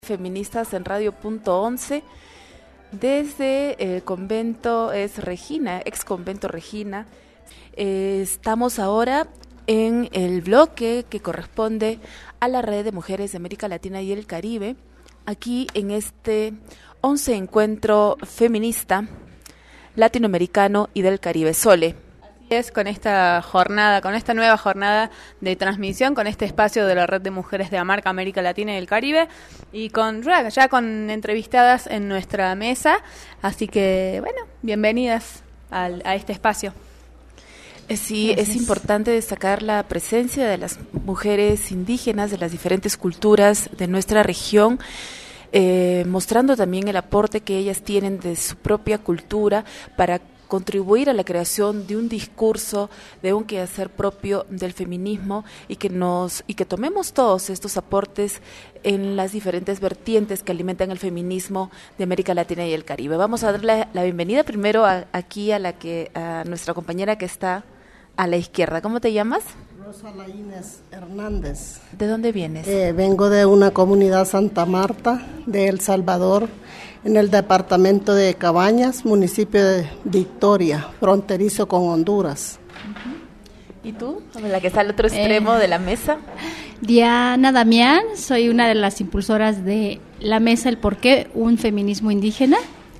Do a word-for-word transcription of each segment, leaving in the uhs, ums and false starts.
Feministas en Radio Punto once, desde el convento es Regina, ex convento Regina. Eh, estamos ahora en el bloque que corresponde a la Red de Mujeres de América Latina y el Caribe, aquí en este once encuentro feminista latinoamericano y del Caribe. Sole. Es con esta jornada, con esta nueva jornada de transmisión, con este espacio de la Red de Mujeres de Amarca, América Latina y el Caribe, y con ya con entrevistadas en nuestra mesa, así que bueno, bienvenidas al, a este espacio. Sí, Gracias. Es importante destacar la presencia de las mujeres indígenas de las diferentes culturas de nuestra región, eh, mostrando también el aporte que ellas tienen de su propia cultura para contribuir a la creación de un discurso, de un quehacer propio del feminismo y que nos y que tomemos todos estos aportes en las diferentes vertientes que alimentan el feminismo de América Latina y el Caribe. Vamos a darle la bienvenida primero a, aquí a la que a nuestra compañera que está a la izquierda. ¿Cómo te llamas? Rosa Laínez Hernández. ¿De dónde vienes? Eh, vengo de una comunidad Santa Marta, de El Salvador, en el departamento de Cabañas, municipio de Victoria, fronterizo con Honduras. Uh-huh. ¿Y tú? La que está al otro extremo eh, de la mesa. Diana Damián, soy una de las impulsoras de la mesa El Porqué, un feminismo indígena,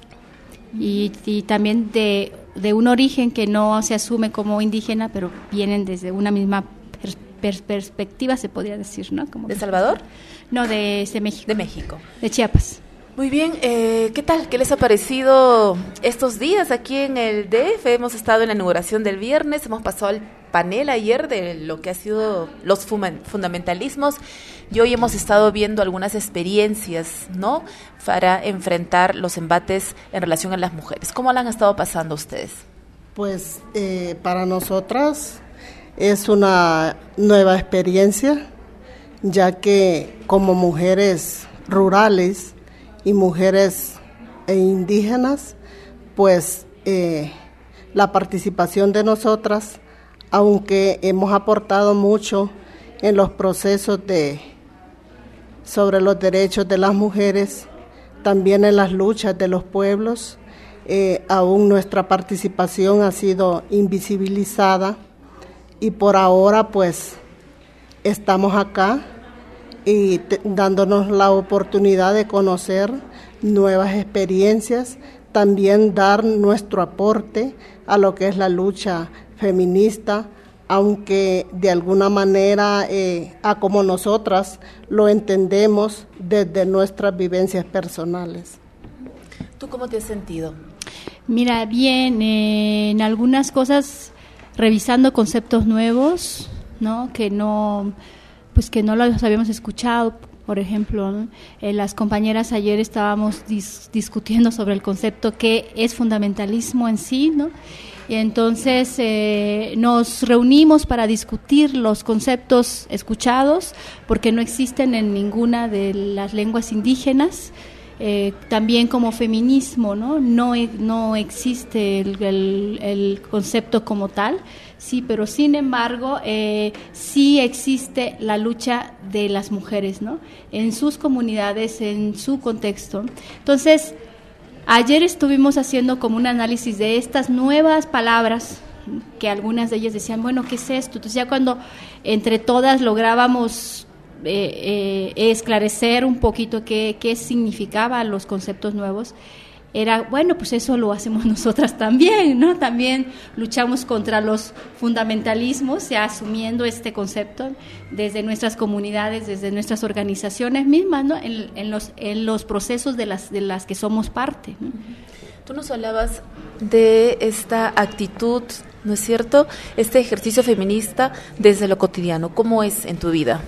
y, y también de, de un origen que no se asume como indígena, pero vienen desde una misma per, per, perspectiva, se podría decir, ¿no? Como ¿De Salvador? No, de, de México. De México. De Chiapas. Muy bien, eh, ¿qué tal? ¿Qué les ha parecido estos días aquí en el D F? Hemos estado en la inauguración del viernes, hemos pasado el panel ayer de lo que ha sido los fundamentalismos y hoy hemos estado viendo algunas experiencias, ¿no?, para enfrentar los embates en relación a las mujeres. ¿Cómo la han estado pasando ustedes? Pues eh, para nosotras es una nueva experiencia, ya que como mujeres rurales y mujeres e indígenas, pues eh, la participación de nosotras, aunque hemos aportado mucho en los procesos de sobre los derechos de las mujeres, también en las luchas de los pueblos, eh, aún nuestra participación ha sido invisibilizada y por ahora pues estamos acá y te, dándonos la oportunidad de conocer nuevas experiencias, también dar nuestro aporte a lo que es la lucha feminista, aunque de alguna manera, eh, a como nosotras lo entendemos desde nuestras vivencias personales. ¿Tú cómo te has sentido? Mira, bien, eh, en algunas cosas revisando conceptos nuevos, ¿no?, que no... pues que no los habíamos escuchado, por ejemplo, ¿no? eh, las compañeras ayer estábamos dis- discutiendo sobre el concepto que es fundamentalismo en sí, ¿no? Y entonces eh, nos reunimos para discutir los conceptos escuchados, porque no existen en ninguna de las lenguas indígenas. Eh, también como feminismo, ¿no? No, no existe el, el, el concepto como tal, sí, pero sin embargo eh, sí existe la lucha de las mujeres, ¿no?, en sus comunidades, en su contexto. Entonces, ayer estuvimos haciendo como un análisis de estas nuevas palabras, que algunas de ellas decían, bueno, ¿qué es esto? Entonces ya cuando entre todas lográbamos Eh, eh, esclarecer un poquito qué, qué significaban los conceptos nuevos, era, bueno, pues eso lo hacemos nosotras también, ¿no? También luchamos contra los fundamentalismos, ya asumiendo este concepto desde nuestras comunidades, desde nuestras organizaciones mismas, ¿no?, en, en, los, en los procesos de las, de las que somos parte, ¿no? Tú nos hablabas de esta actitud, ¿no es cierto?, este ejercicio feminista desde lo cotidiano. ¿Cómo es en tu vida?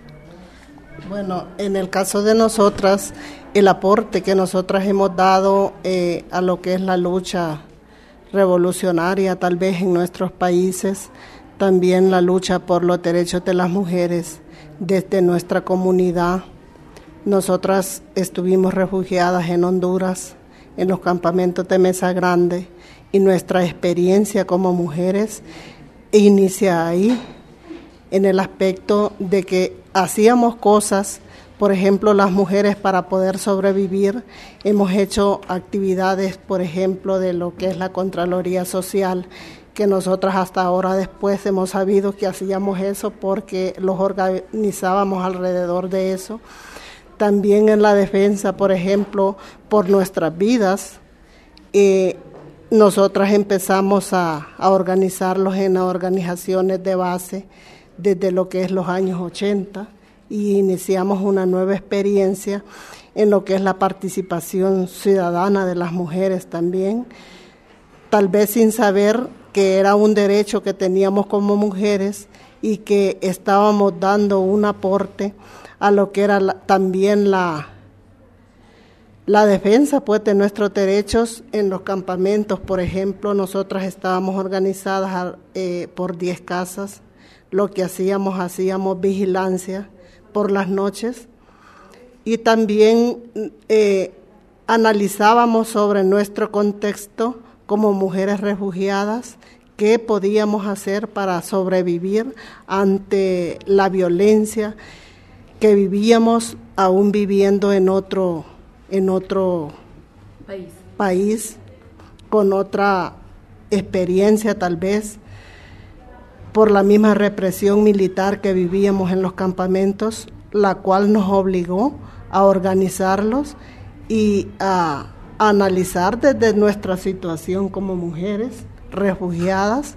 Bueno, en el caso de nosotras, el aporte que nosotras hemos dado eh, a lo que es la lucha revolucionaria, tal vez en nuestros países, también la lucha por los derechos de las mujeres desde nuestra comunidad. Nosotras estuvimos refugiadas en Honduras, en los campamentos de Mesa Grande, y nuestra experiencia como mujeres inicia ahí, en el aspecto de que hacíamos cosas Por ejemplo, las mujeres para poder sobrevivir hemos hecho actividades, por ejemplo, de lo que es la Contraloría Social, que nosotras hasta ahora después hemos sabido que hacíamos eso porque los organizábamos alrededor de eso. También en la defensa, por ejemplo, por nuestras vidas, eh, nosotras empezamos a, a organizarlos en las organizaciones de base desde lo que es los años ochenta y iniciamos una nueva experiencia en lo que es la participación ciudadana de las mujeres también, tal vez sin saber que era un derecho que teníamos como mujeres y que estábamos dando un aporte a lo que era la, también la, la defensa pues, de nuestros derechos en los campamentos. Por ejemplo, nosotras estábamos organizadas eh, por diez casas, lo que hacíamos, hacíamos vigilancia por las noches y también eh, analizábamos sobre nuestro contexto como mujeres refugiadas, qué podíamos hacer para sobrevivir ante la violencia que vivíamos aún viviendo en otro, en otro país. país, con otra experiencia tal vez, por la misma represión militar que vivíamos en los campamentos, la cual nos obligó a organizarlos y a, a analizar desde nuestra situación como mujeres refugiadas,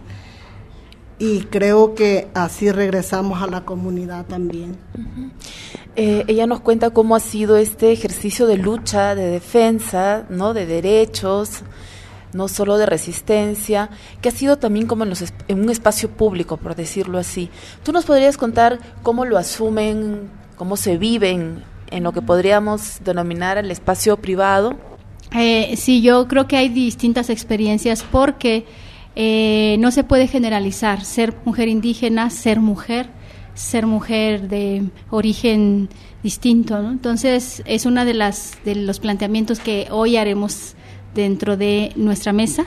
y creo que así regresamos a la comunidad también. Uh-huh. Eh, ella nos cuenta cómo ha sido este ejercicio de lucha, de defensa, ¿no? De derechos, no solo de resistencia, que ha sido también como en, los, en un espacio público, por decirlo así. ¿Tú nos podrías contar cómo lo asumen, cómo se viven en lo que podríamos denominar el espacio privado? Eh, sí, yo creo que hay distintas experiencias porque eh, no se puede generalizar. Ser mujer indígena, ser mujer, ser mujer de origen distinto, ¿no? Entonces, es una de las de los planteamientos que hoy haremos dentro de nuestra mesa,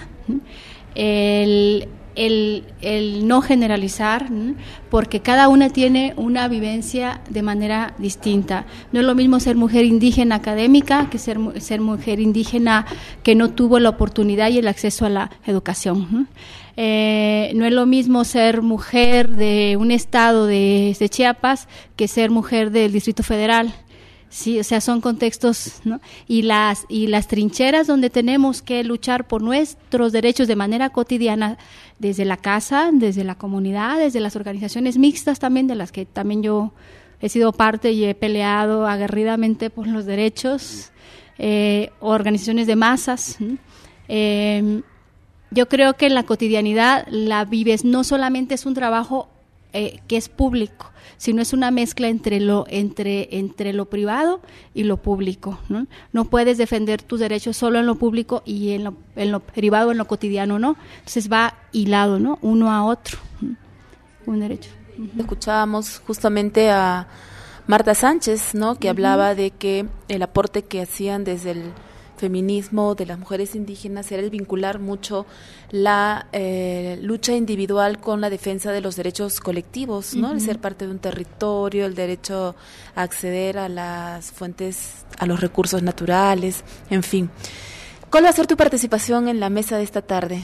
el, el, el no generalizar, porque cada una tiene una vivencia de manera distinta. No es lo mismo ser mujer indígena académica que ser, ser mujer indígena que no tuvo la oportunidad y el acceso a la educación. Eh, no es lo mismo ser mujer de un estado de, de Chiapas que ser mujer del Distrito Federal. Sí, o sea, son contextos, ¿no? Y las y las trincheras donde tenemos que luchar por nuestros derechos de manera cotidiana, desde la casa, desde la comunidad, desde las organizaciones mixtas también, de las que también yo he sido parte y he peleado aguerridamente por los derechos, eh, organizaciones de masas. ¿no? Eh, yo creo que en la cotidianidad la vives, no solamente es un trabajo eh, que es público, sino es una mezcla entre lo entre entre lo privado y lo público, ¿no? No puedes defender tus derechos solo en lo público y en lo, en lo privado, en lo cotidiano, ¿no? Entonces va hilado, ¿no? Uno a otro, ¿no? Un derecho. Uh-huh. Escuchábamos justamente a Marta Sánchez, ¿no? Que uh-huh. hablaba de que el aporte que hacían desde el feminismo de las mujeres indígenas era el vincular mucho la eh, lucha individual con la defensa de los derechos colectivos, ¿no? Uh-huh. El ser parte de un territorio, el derecho a acceder a las fuentes, a los recursos naturales, en fin. ¿Cuál va a ser tu participación en la mesa de esta tarde?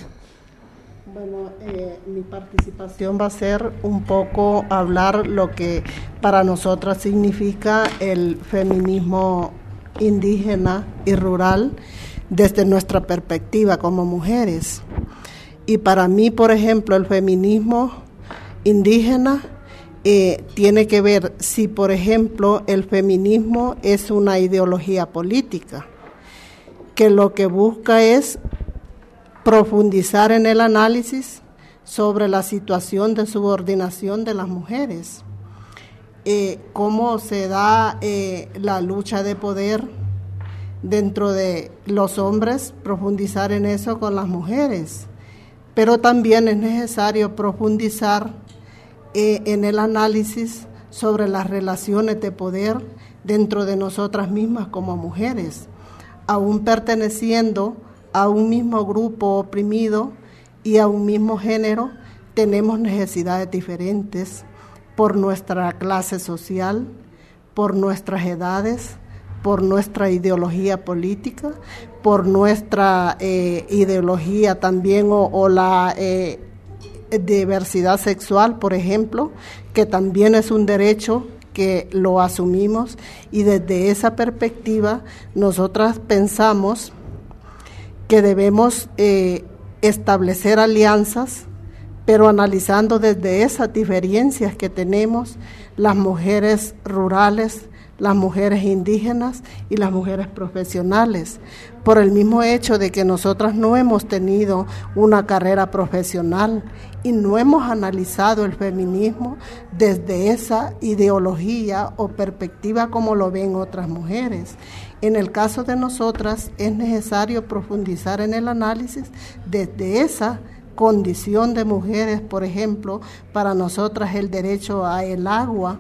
Bueno, eh, mi participación va a ser un poco hablar lo que para nosotras significa el feminismo indígena y rural desde nuestra perspectiva como mujeres. Y para mí, por ejemplo, el feminismo indígena eh, tiene que ver si, por ejemplo, el feminismo es una ideología política, que lo que busca es profundizar en el análisis sobre la situación de subordinación de las mujeres. Eh, cómo se da eh, la lucha de poder dentro de los hombres, profundizar en eso con las mujeres, pero también es necesario profundizar eh, en el análisis sobre las relaciones de poder dentro de nosotras mismas como mujeres, aún perteneciendo a un mismo grupo oprimido y a un mismo género, tenemos necesidades diferentes por nuestra clase social, por nuestras edades, por nuestra ideología política, por nuestra eh, ideología también o, o la eh, diversidad sexual, por ejemplo, que también es un derecho que lo asumimos, y desde esa perspectiva nosotras pensamos que debemos eh, establecer alianzas, pero analizando desde esas diferencias que tenemos las mujeres rurales, las mujeres indígenas y las mujeres profesionales, por el mismo hecho de que nosotras no hemos tenido una carrera profesional y no hemos analizado el feminismo desde esa ideología o perspectiva como lo ven otras mujeres. En el caso de nosotras es necesario profundizar en el análisis desde esa condición de mujeres. Por ejemplo, para nosotras el derecho a el agua,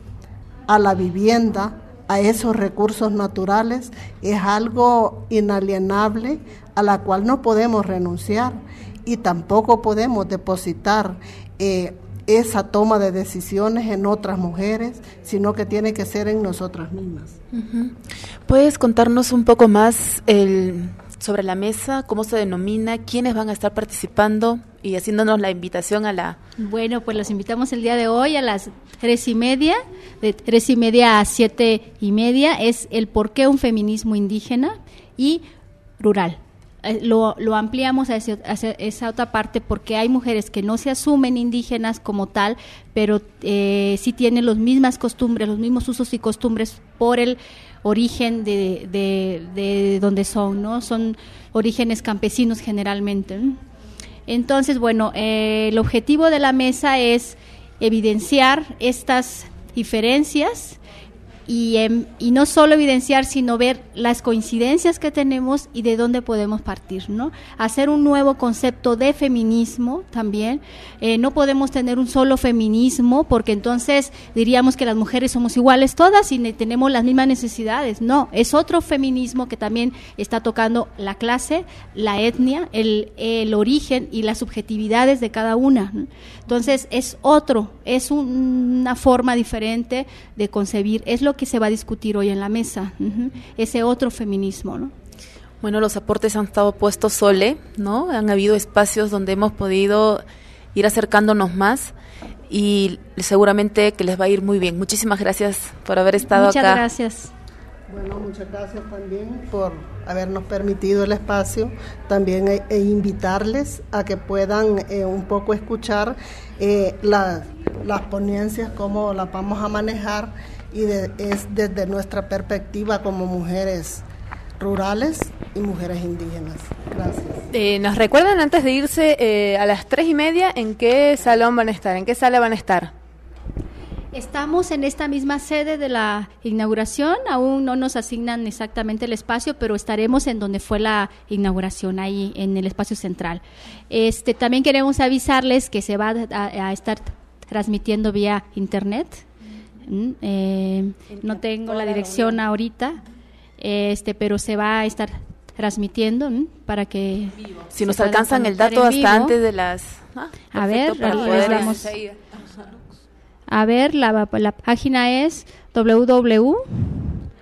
a la vivienda, a esos recursos naturales, es algo inalienable a la cual no podemos renunciar, y tampoco podemos depositar eh, esa toma de decisiones en otras mujeres, sino que tiene que ser en nosotras mismas. Uh-huh. ¿Puedes contarnos un poco más el, sobre la mesa, cómo se denomina, quiénes van a estar participando y haciéndonos la invitación a la... Bueno, pues los invitamos el día de hoy a las tres y media, de tres y media a siete y media, es el por qué un feminismo indígena y rural. Eh, lo, lo ampliamos a, ese, a esa otra parte porque hay mujeres que no se asumen indígenas como tal, pero eh, sí tienen las mismas costumbres, los mismos usos y costumbres por el origen de, de, de donde son, ¿no? Son orígenes campesinos generalmente, ¿no? Entonces, bueno, eh, el objetivo de la mesa es evidenciar estas diferencias y, eh, y no solo evidenciar, sino ver las coincidencias que tenemos y de dónde podemos partir, ¿no? Hacer un nuevo concepto de feminismo también. Eh, no podemos tener un solo feminismo porque entonces diríamos que las mujeres somos iguales todas y ne- tenemos las mismas necesidades. No, es otro feminismo que también está tocando la clase, la etnia, el, el origen y las subjetividades de cada una, ¿no? Entonces es otro, es un, una forma diferente de concebir, es lo que se va a discutir hoy en la mesa, uh-huh. Ese otro feminismo, ¿no? Bueno, los aportes han estado puestos sole, ¿no? Han habido espacios donde hemos podido ir acercándonos más y seguramente que les va a ir muy bien. Muchísimas gracias por haber estado Muchas acá. Muchas gracias. Bueno, muchas gracias también por habernos permitido el espacio, también e, e invitarles a que puedan eh, un poco escuchar eh, la, las ponencias, cómo las vamos a manejar, y de, es desde nuestra perspectiva como mujeres rurales y mujeres indígenas. Gracias. Eh, ¿Nos recuerdan antes de irse eh, a las tres y media en qué salón van a estar, en qué sala van a estar? Estamos en esta misma sede de la inauguración, aún no nos asignan exactamente el espacio, pero estaremos en donde fue la inauguración, ahí en el espacio central. Este, también queremos avisarles que se va a, a estar transmitiendo vía internet. Mm, eh, no tengo la dirección ahorita, este, pero se va a estar transmitiendo mm, para que... Si nos alcanzan el dato hasta antes de las... Ah, a ver, para no, poder... vamos... A ver, la, la página es doble u doble u doble u punto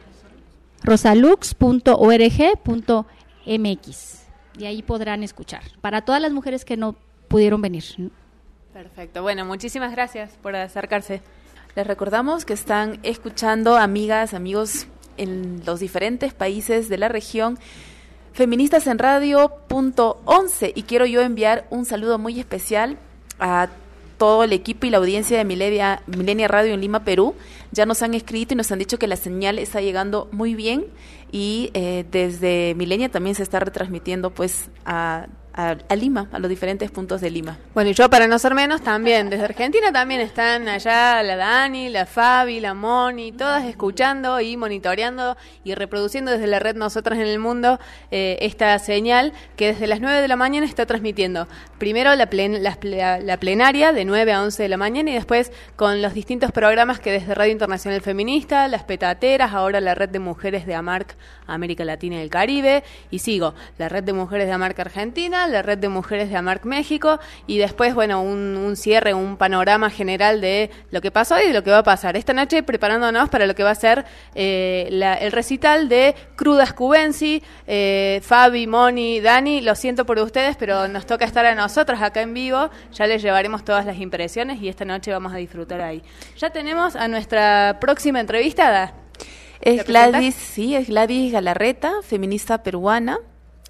rosalux punto org punto m x y ahí podrán escuchar, para todas las mujeres que no pudieron venir. Perfecto, bueno, muchísimas gracias por acercarse. Les recordamos que están escuchando, amigas, amigos, en los diferentes países de la región, Feministas en Radio punto once, y quiero yo enviar un saludo muy especial a todo el equipo y la audiencia de Milenia, Milenia Radio en Lima, Perú. Ya nos han escrito y nos han dicho que la señal está llegando muy bien, y eh, desde Milenia también se está retransmitiendo pues a, a, a Lima, a los diferentes puntos de Lima. Bueno, y yo para no ser menos también, desde Argentina también están allá la Dani, la Fabi, la Moni, todas escuchando y monitoreando y reproduciendo desde la red Nosotras en el Mundo eh, esta señal que desde las nueve de la mañana está transmitiendo. Primero la, plen, la, la plenaria de nueve a once de la mañana y después con los distintos programas que desde Radio Internacional Feminista, Las Petateras, ahora la Red de Mujeres de AMARC América Latina y el Caribe, y sigo, la Red de Mujeres de AMARC Argentina, América, la Red de Mujeres de AMARC México, y después, bueno, un, un cierre, un panorama general de lo que pasó y de lo que va a pasar. Esta noche preparándonos para lo que va a ser eh, la, el recital de Crudas Cubensi, eh, Fabi, Moni, Dani, lo siento por ustedes, pero nos toca estar a nosotros acá en vivo, ya les llevaremos todas las impresiones y esta noche vamos a disfrutar ahí. Ya tenemos a nuestra próxima entrevistada. Es Gladys, sí, es Gladys Galarreta, feminista peruana.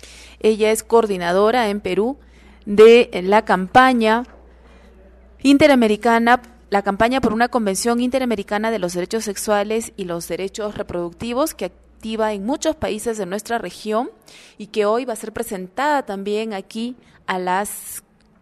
Ella es coordinadora en Perú de la campaña interamericana, la campaña por una convención interamericana de los derechos sexuales y los derechos reproductivos que activa en muchos países de nuestra región y que hoy va a ser presentada también aquí a las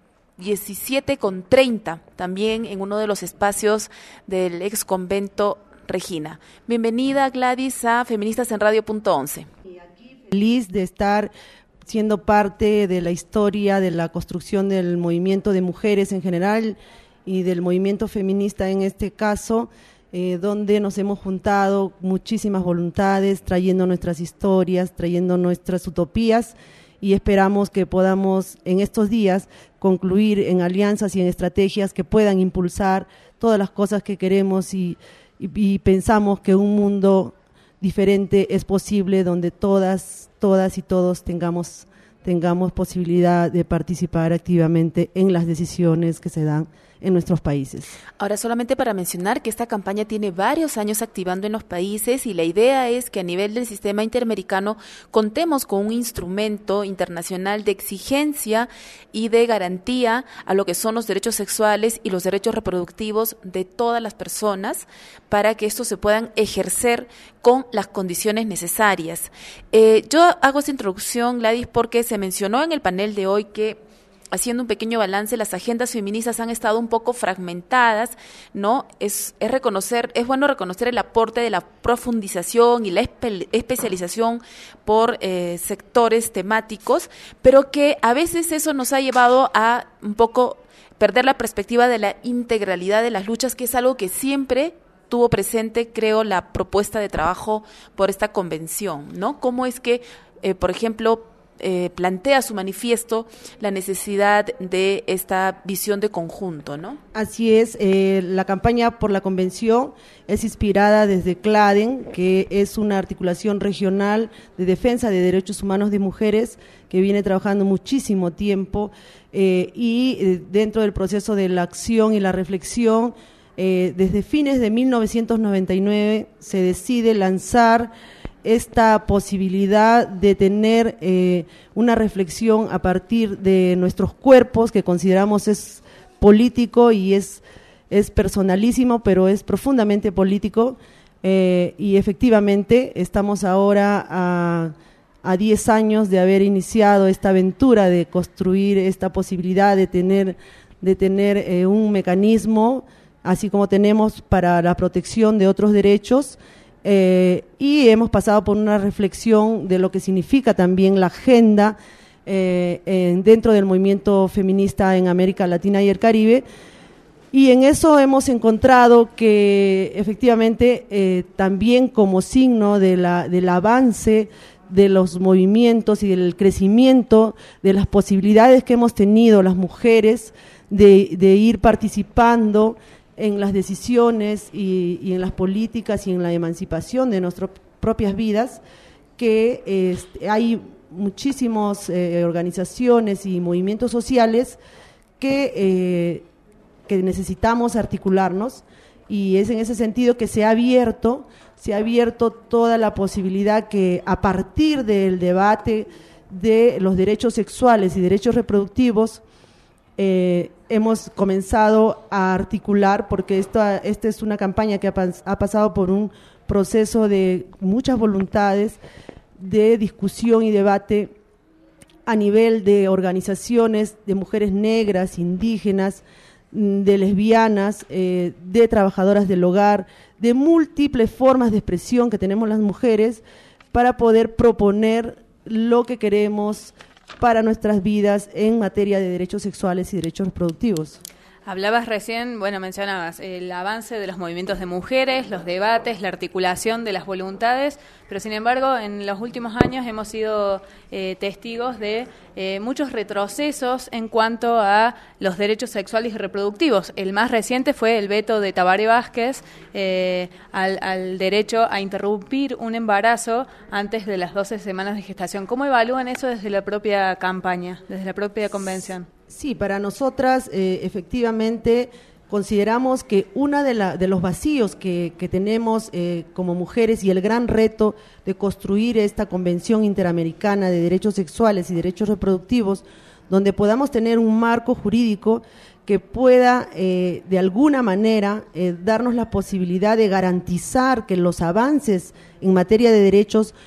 diecisiete con treinta, también en uno de los espacios del ex convento Regina. Bienvenida, Gladys, a Feministas en Radio punto once. Y aquí feliz de estar siendo parte de la historia de la construcción del movimiento de mujeres en general y del movimiento feminista en este caso, eh, donde nos hemos juntado muchísimas voluntades, trayendo nuestras historias, trayendo nuestras utopías, y esperamos que podamos en estos días concluir en alianzas y en estrategias que puedan impulsar todas las cosas que queremos y Y, y pensamos que un mundo diferente es posible, donde todas, todas y todos tengamos, tengamos posibilidad de participar activamente en las decisiones que se dan en nuestros países. Ahora, solamente para mencionar que esta campaña tiene varios años activando en los países y la idea es que a nivel del sistema interamericano contemos con un instrumento internacional de exigencia y de garantía a lo que son los derechos sexuales y los derechos reproductivos de todas las personas para que estos se puedan ejercer con las condiciones necesarias. Eh, yo hago esta introducción, Gladys, porque se mencionó en el panel de hoy que, haciendo un pequeño balance, las agendas feministas han estado un poco fragmentadas, ¿no? Es, es reconocer, es bueno reconocer el aporte de la profundización y la espe- especialización por eh, sectores temáticos, pero que a veces eso nos ha llevado a un poco perder la perspectiva de la integralidad de las luchas, que es algo que siempre tuvo presente, creo, la propuesta de trabajo por esta convención, ¿no? ¿Cómo es que, eh, por ejemplo, Eh, plantea su manifiesto la necesidad de esta visión de conjunto, ¿no? Así es, eh, la campaña por la convención es inspirada desde CLADEN, que es una articulación regional de defensa de derechos humanos de mujeres que viene trabajando muchísimo tiempo eh, y eh, dentro del proceso de la acción y la reflexión, eh, desde fines de mil novecientos noventa y nueve se decide lanzar esta posibilidad de tener eh, una reflexión a partir de nuestros cuerpos, que consideramos es político y es, es personalísimo, pero es profundamente político, eh, y efectivamente estamos ahora a, a diez años de haber iniciado esta aventura de construir esta posibilidad de tener, de tener eh, un mecanismo, así como tenemos para la protección de otros derechos. Eh, y hemos pasado por una reflexión de lo que significa también la agenda eh, en, dentro del movimiento feminista en América Latina y el Caribe, y en eso hemos encontrado que efectivamente eh, también como signo de la, del avance de los movimientos y del crecimiento de las posibilidades que hemos tenido las mujeres de, de ir participando en las decisiones y, y en las políticas y en la emancipación de nuestras propias vidas, que eh, hay muchísimas eh, organizaciones y movimientos sociales que, eh, que necesitamos articularnos, y es en ese sentido que se ha abierto, se ha abierto toda la posibilidad que a partir del debate de los derechos sexuales y derechos reproductivos, Eh, hemos comenzado a articular, porque esta, esta es una campaña que ha, ha pasado por un proceso de muchas voluntades de discusión y debate a nivel de organizaciones de mujeres negras, indígenas, de lesbianas, eh, de trabajadoras del hogar, de múltiples formas de expresión que tenemos las mujeres para poder proponer lo que queremos para nuestras vidas en materia de derechos sexuales y derechos reproductivos. Hablabas recién, bueno, mencionabas el avance de los movimientos de mujeres, los debates, la articulación de las voluntades, pero sin embargo en los últimos años hemos sido eh, testigos de eh, muchos retrocesos en cuanto a los derechos sexuales y reproductivos. El más reciente fue el veto de Tabaré Vázquez eh, al, al derecho a interrumpir un embarazo antes de las doce semanas de gestación. ¿Cómo evalúan eso desde la propia campaña, desde la propia convención? Sí, para nosotras eh, efectivamente consideramos que uno de, la, de los vacíos que, que tenemos eh, como mujeres y el gran reto de construir esta Convención Interamericana de Derechos Sexuales y Derechos Reproductivos, donde podamos tener un marco jurídico que pueda eh, de alguna manera eh, darnos la posibilidad de garantizar que los avances en materia de derechos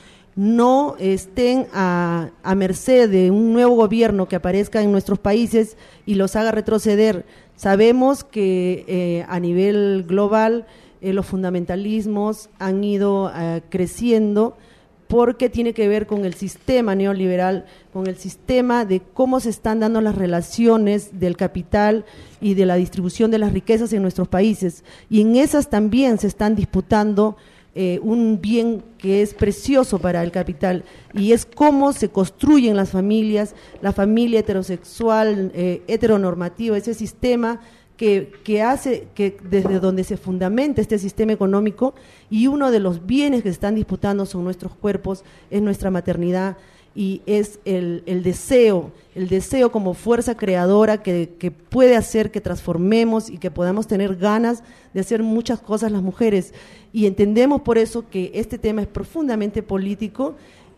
no estén a, a merced de un nuevo gobierno que aparezca en nuestros países y los haga retroceder. Sabemos que eh, a nivel global eh, los fundamentalismos han ido eh, creciendo porque tiene que ver con el sistema neoliberal, con el sistema de cómo se están dando las relaciones del capital y de la distribución de las riquezas en nuestros países. Y en esas también se están disputando Eh, un bien que es precioso para el capital, y es cómo se construyen las familias, la familia heterosexual, eh, heteronormativa, ese sistema que, que hace que desde donde se fundamenta este sistema económico, y uno de los bienes que se están disputando son nuestros cuerpos, es nuestra maternidad, y es el, el deseo, el deseo como fuerza creadora que, que puede hacer que transformemos y que podamos tener ganas de hacer muchas cosas las mujeres. Y entendemos por eso que este tema es profundamente político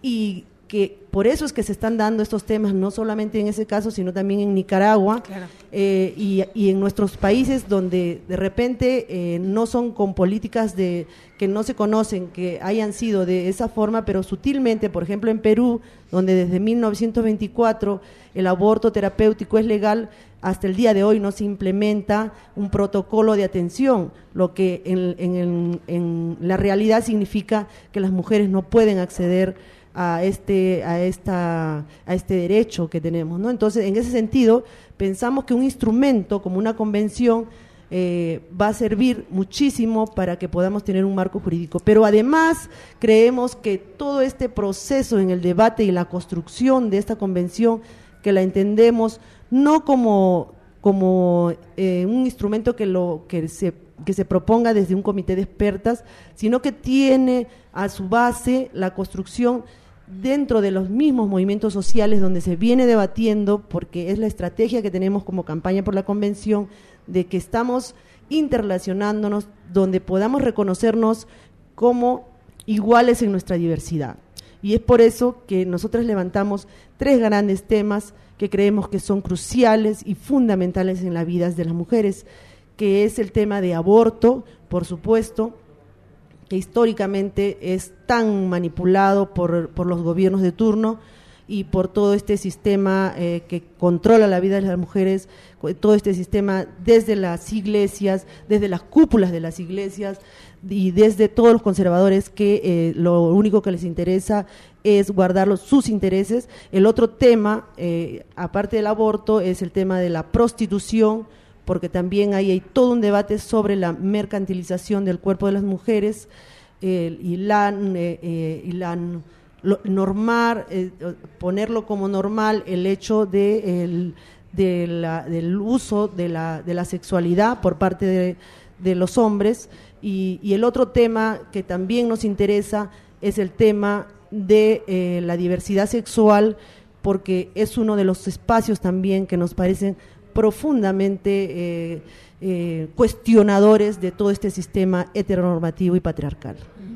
y que por eso es que se están dando estos temas, no solamente en ese caso, sino también en Nicaragua, claro. eh, y, y en nuestros países donde de repente eh, no son con políticas de que no se conocen, que hayan sido de esa forma, pero sutilmente, por ejemplo en Perú, donde desde mil novecientos veinticuatro el aborto terapéutico es legal, hasta el día de hoy no se implementa un protocolo de atención, lo que en, en, en la realidad significa que las mujeres no pueden acceder a este a esta a este derecho que tenemos, ¿no? Entonces, en ese sentido, pensamos que un instrumento como una convención eh, va a servir muchísimo para que podamos tener un marco jurídico, pero además creemos que todo este proceso en el debate y la construcción de esta convención, que la entendemos no como como eh, un instrumento que lo que se que se proponga desde un comité de expertas, sino que tiene a su base la construcción dentro de los mismos movimientos sociales donde se viene debatiendo, porque es la estrategia que tenemos como campaña por la convención, de que estamos interrelacionándonos, donde podamos reconocernos como iguales en nuestra diversidad. Y es por eso que nosotros levantamos tres grandes temas que creemos que son cruciales y fundamentales en las vidas de las mujeres, que es el tema de aborto, por supuesto, que históricamente es tan manipulado por, por los gobiernos de turno y por todo este sistema eh, que controla la vida de las mujeres, todo este sistema desde las iglesias, desde las cúpulas de las iglesias y desde todos los conservadores que eh, lo único que les interesa es guardar los, sus intereses. El otro tema, eh, aparte del aborto, es el tema de la prostitución, porque también hay, hay todo un debate sobre la mercantilización del cuerpo de las mujeres eh, y la, eh, eh, y la lo, normar, eh, ponerlo como normal el hecho de, el, de la, del uso de la, de la sexualidad por parte de, de los hombres. Y, y el otro tema que también nos interesa es el tema de eh, la diversidad sexual, porque es uno de los espacios también que nos parecen profundamente eh, eh, cuestionadores de todo este sistema heteronormativo y patriarcal.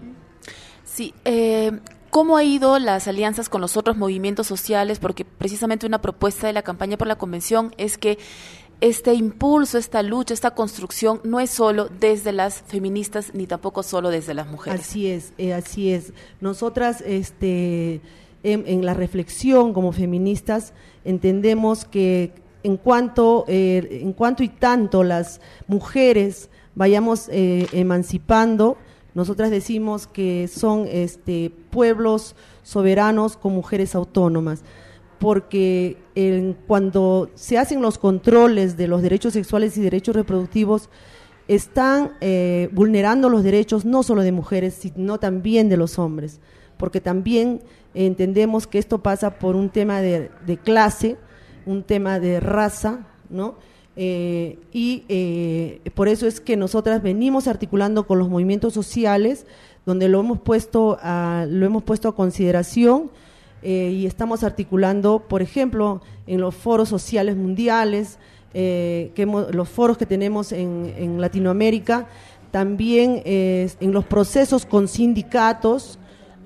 Sí, eh, ¿cómo ha ido las alianzas con los otros movimientos sociales? Porque precisamente una propuesta de la campaña por la convención es que este impulso, esta lucha, esta construcción no es solo desde las feministas ni tampoco solo desde las mujeres. Así es, eh, así es. Nosotras, este, en, en la reflexión como feministas, entendemos que en cuanto, eh, en cuanto y tanto las mujeres vayamos eh, emancipando, nosotras decimos que son este, pueblos soberanos con mujeres autónomas, porque en, cuando se hacen los controles de los derechos sexuales y derechos reproductivos, están eh, vulnerando los derechos no solo de mujeres, sino también de los hombres, porque también entendemos que esto pasa por un tema de, de clase, un tema de raza, ¿no? Eh, y eh, por eso es que nosotras venimos articulando con los movimientos sociales, donde lo hemos puesto a, lo hemos puesto a consideración, eh, y estamos articulando, por ejemplo, en los foros sociales mundiales, eh, que hemos, los foros que tenemos en, en Latinoamérica, también eh, en los procesos con sindicatos,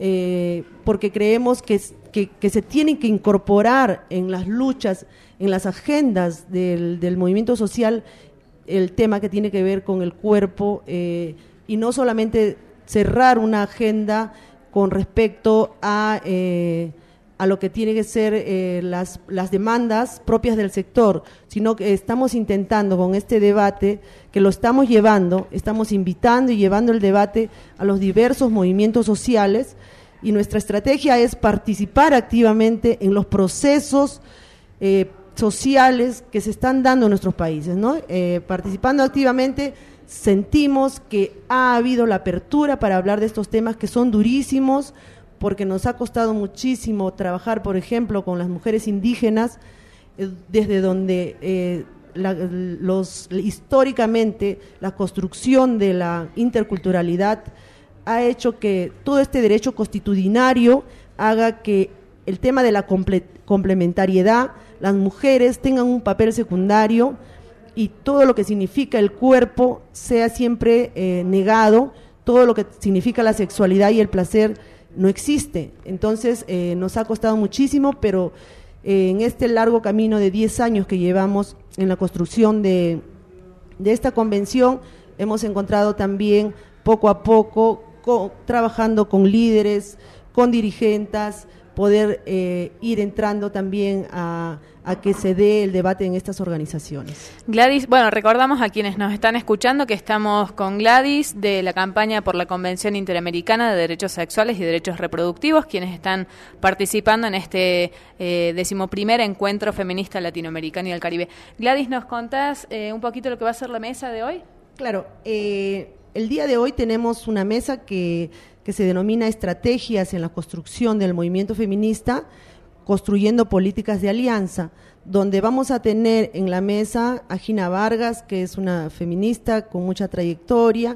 eh, porque creemos que, que, que se tienen que incorporar en las luchas, en las agendas del, del movimiento social, el tema que tiene que ver con el cuerpo, eh, y no solamente cerrar una agenda con respecto a, eh, a lo que tiene que ser eh, las, las demandas propias del sector, sino que estamos intentando con este debate, que lo estamos llevando, estamos invitando y llevando el debate a los diversos movimientos sociales, y nuestra estrategia es participar activamente en los procesos eh, sociales que se están dando en nuestros países, ¿no? Eh, participando activamente, sentimos que ha habido la apertura para hablar de estos temas que son durísimos, porque nos ha costado muchísimo trabajar, por ejemplo, con las mujeres indígenas, eh, desde donde eh, la, los, históricamente la construcción de la interculturalidad ha hecho que todo este derecho constitucionario haga que el tema de la comple- complementariedad, las mujeres tengan un papel secundario, y todo lo que significa el cuerpo sea siempre eh, negado, todo lo que significa la sexualidad y el placer no existe. Entonces eh, nos ha costado muchísimo, pero eh, en este largo camino de diez años que llevamos en la construcción de, de esta convención, hemos encontrado también poco a poco, co- trabajando con líderes, con dirigentes, poder eh, ir entrando también a, a que se dé el debate en estas organizaciones. Gladys, bueno, recordamos a quienes nos están escuchando que estamos con Gladys de la campaña por la Convención Interamericana de Derechos Sexuales y Derechos Reproductivos, quienes están participando en este eh, decimoprimer encuentro feminista latinoamericano y del Caribe. Gladys, ¿nos contás eh, un poquito lo que va a ser la mesa de hoy? Claro, eh, el día de hoy tenemos una mesa que, que se denomina Estrategias en la construcción del movimiento feminista, construyendo políticas de alianza, donde vamos a tener en la mesa a Gina Vargas, que es una feminista con mucha trayectoria,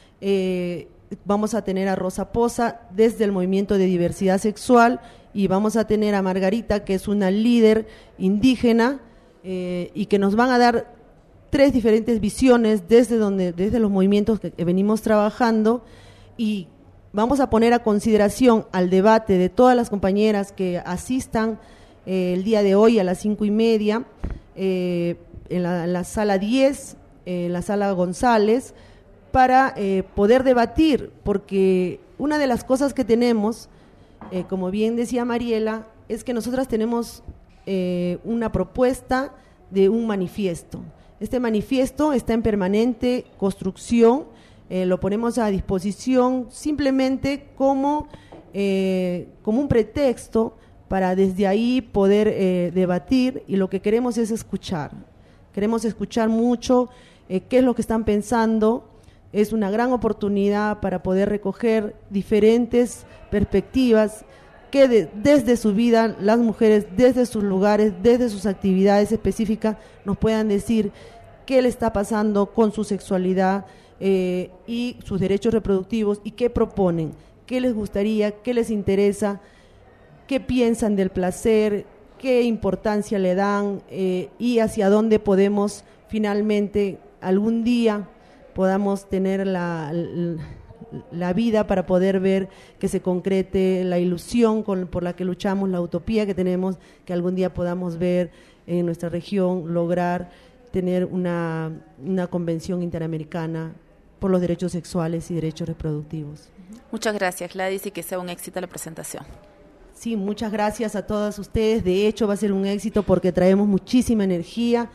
eh, vamos a tener a Rosa Poza desde el movimiento de diversidad sexual, y vamos a tener a Margarita, que es una líder indígena, eh, y que nos van a dar tres diferentes visiones desde donde desde los movimientos que venimos trabajando, y vamos a poner a consideración al debate de todas las compañeras que asistan eh, el día de hoy a las cinco y media eh, en, la, en la sala diez, eh, en la sala González, para eh, poder debatir, porque una de las cosas que tenemos, eh, como bien decía Mariela, es que nosotras tenemos eh, una propuesta de un manifiesto. Este manifiesto está en permanente construcción, eh, lo ponemos a disposición simplemente como, eh, como un pretexto para desde ahí poder eh, debatir, y lo que queremos es escuchar. Queremos escuchar mucho eh, qué es lo que están pensando. Es una gran oportunidad para poder recoger diferentes perspectivas que de, desde su vida las mujeres, desde sus lugares, desde sus actividades específicas, nos puedan decir qué le está pasando con su sexualidad eh, y sus derechos reproductivos, y qué proponen, qué les gustaría, qué les interesa, qué piensan del placer, qué importancia le dan eh, y hacia dónde podemos finalmente algún día podamos tener la, la la vida para poder ver que se concrete la ilusión con, por la que luchamos, la utopía que tenemos, que algún día podamos ver en nuestra región, lograr tener una, una convención interamericana por los derechos sexuales y derechos reproductivos. Muchas gracias, Gladys, y que sea un éxito la presentación. Sí, muchas gracias a todas ustedes. De hecho, va a ser un éxito porque traemos muchísima energía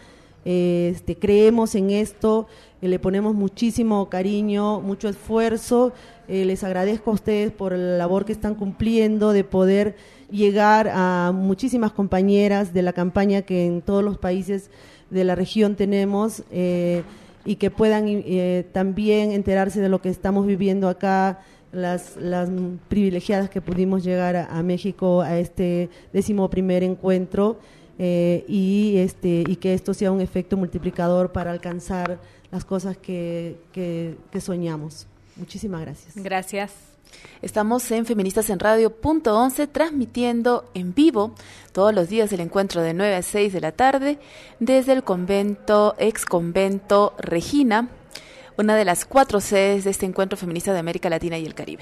eh, este, creemos en esto, eh, le ponemos muchísimo cariño, mucho esfuerzo. Eh, les agradezco a ustedes por la labor que están cumpliendo de poder llegar a muchísimas compañeras de la campaña que en todos los países de la región tenemos, eh, y que puedan eh, también enterarse de lo que estamos viviendo acá, las, las privilegiadas que pudimos llegar a, a México a este décimo primer encuentro, eh, y, este, y que esto sea un efecto multiplicador para alcanzar las cosas que, que, que soñamos. Muchísimas gracias. Gracias. Estamos en Feministas en Radio punto once, transmitiendo en vivo todos los días el encuentro de nueve a seis de la tarde desde el convento, ex convento Regina, una de las cuatro sedes de este encuentro feminista de América Latina y el Caribe.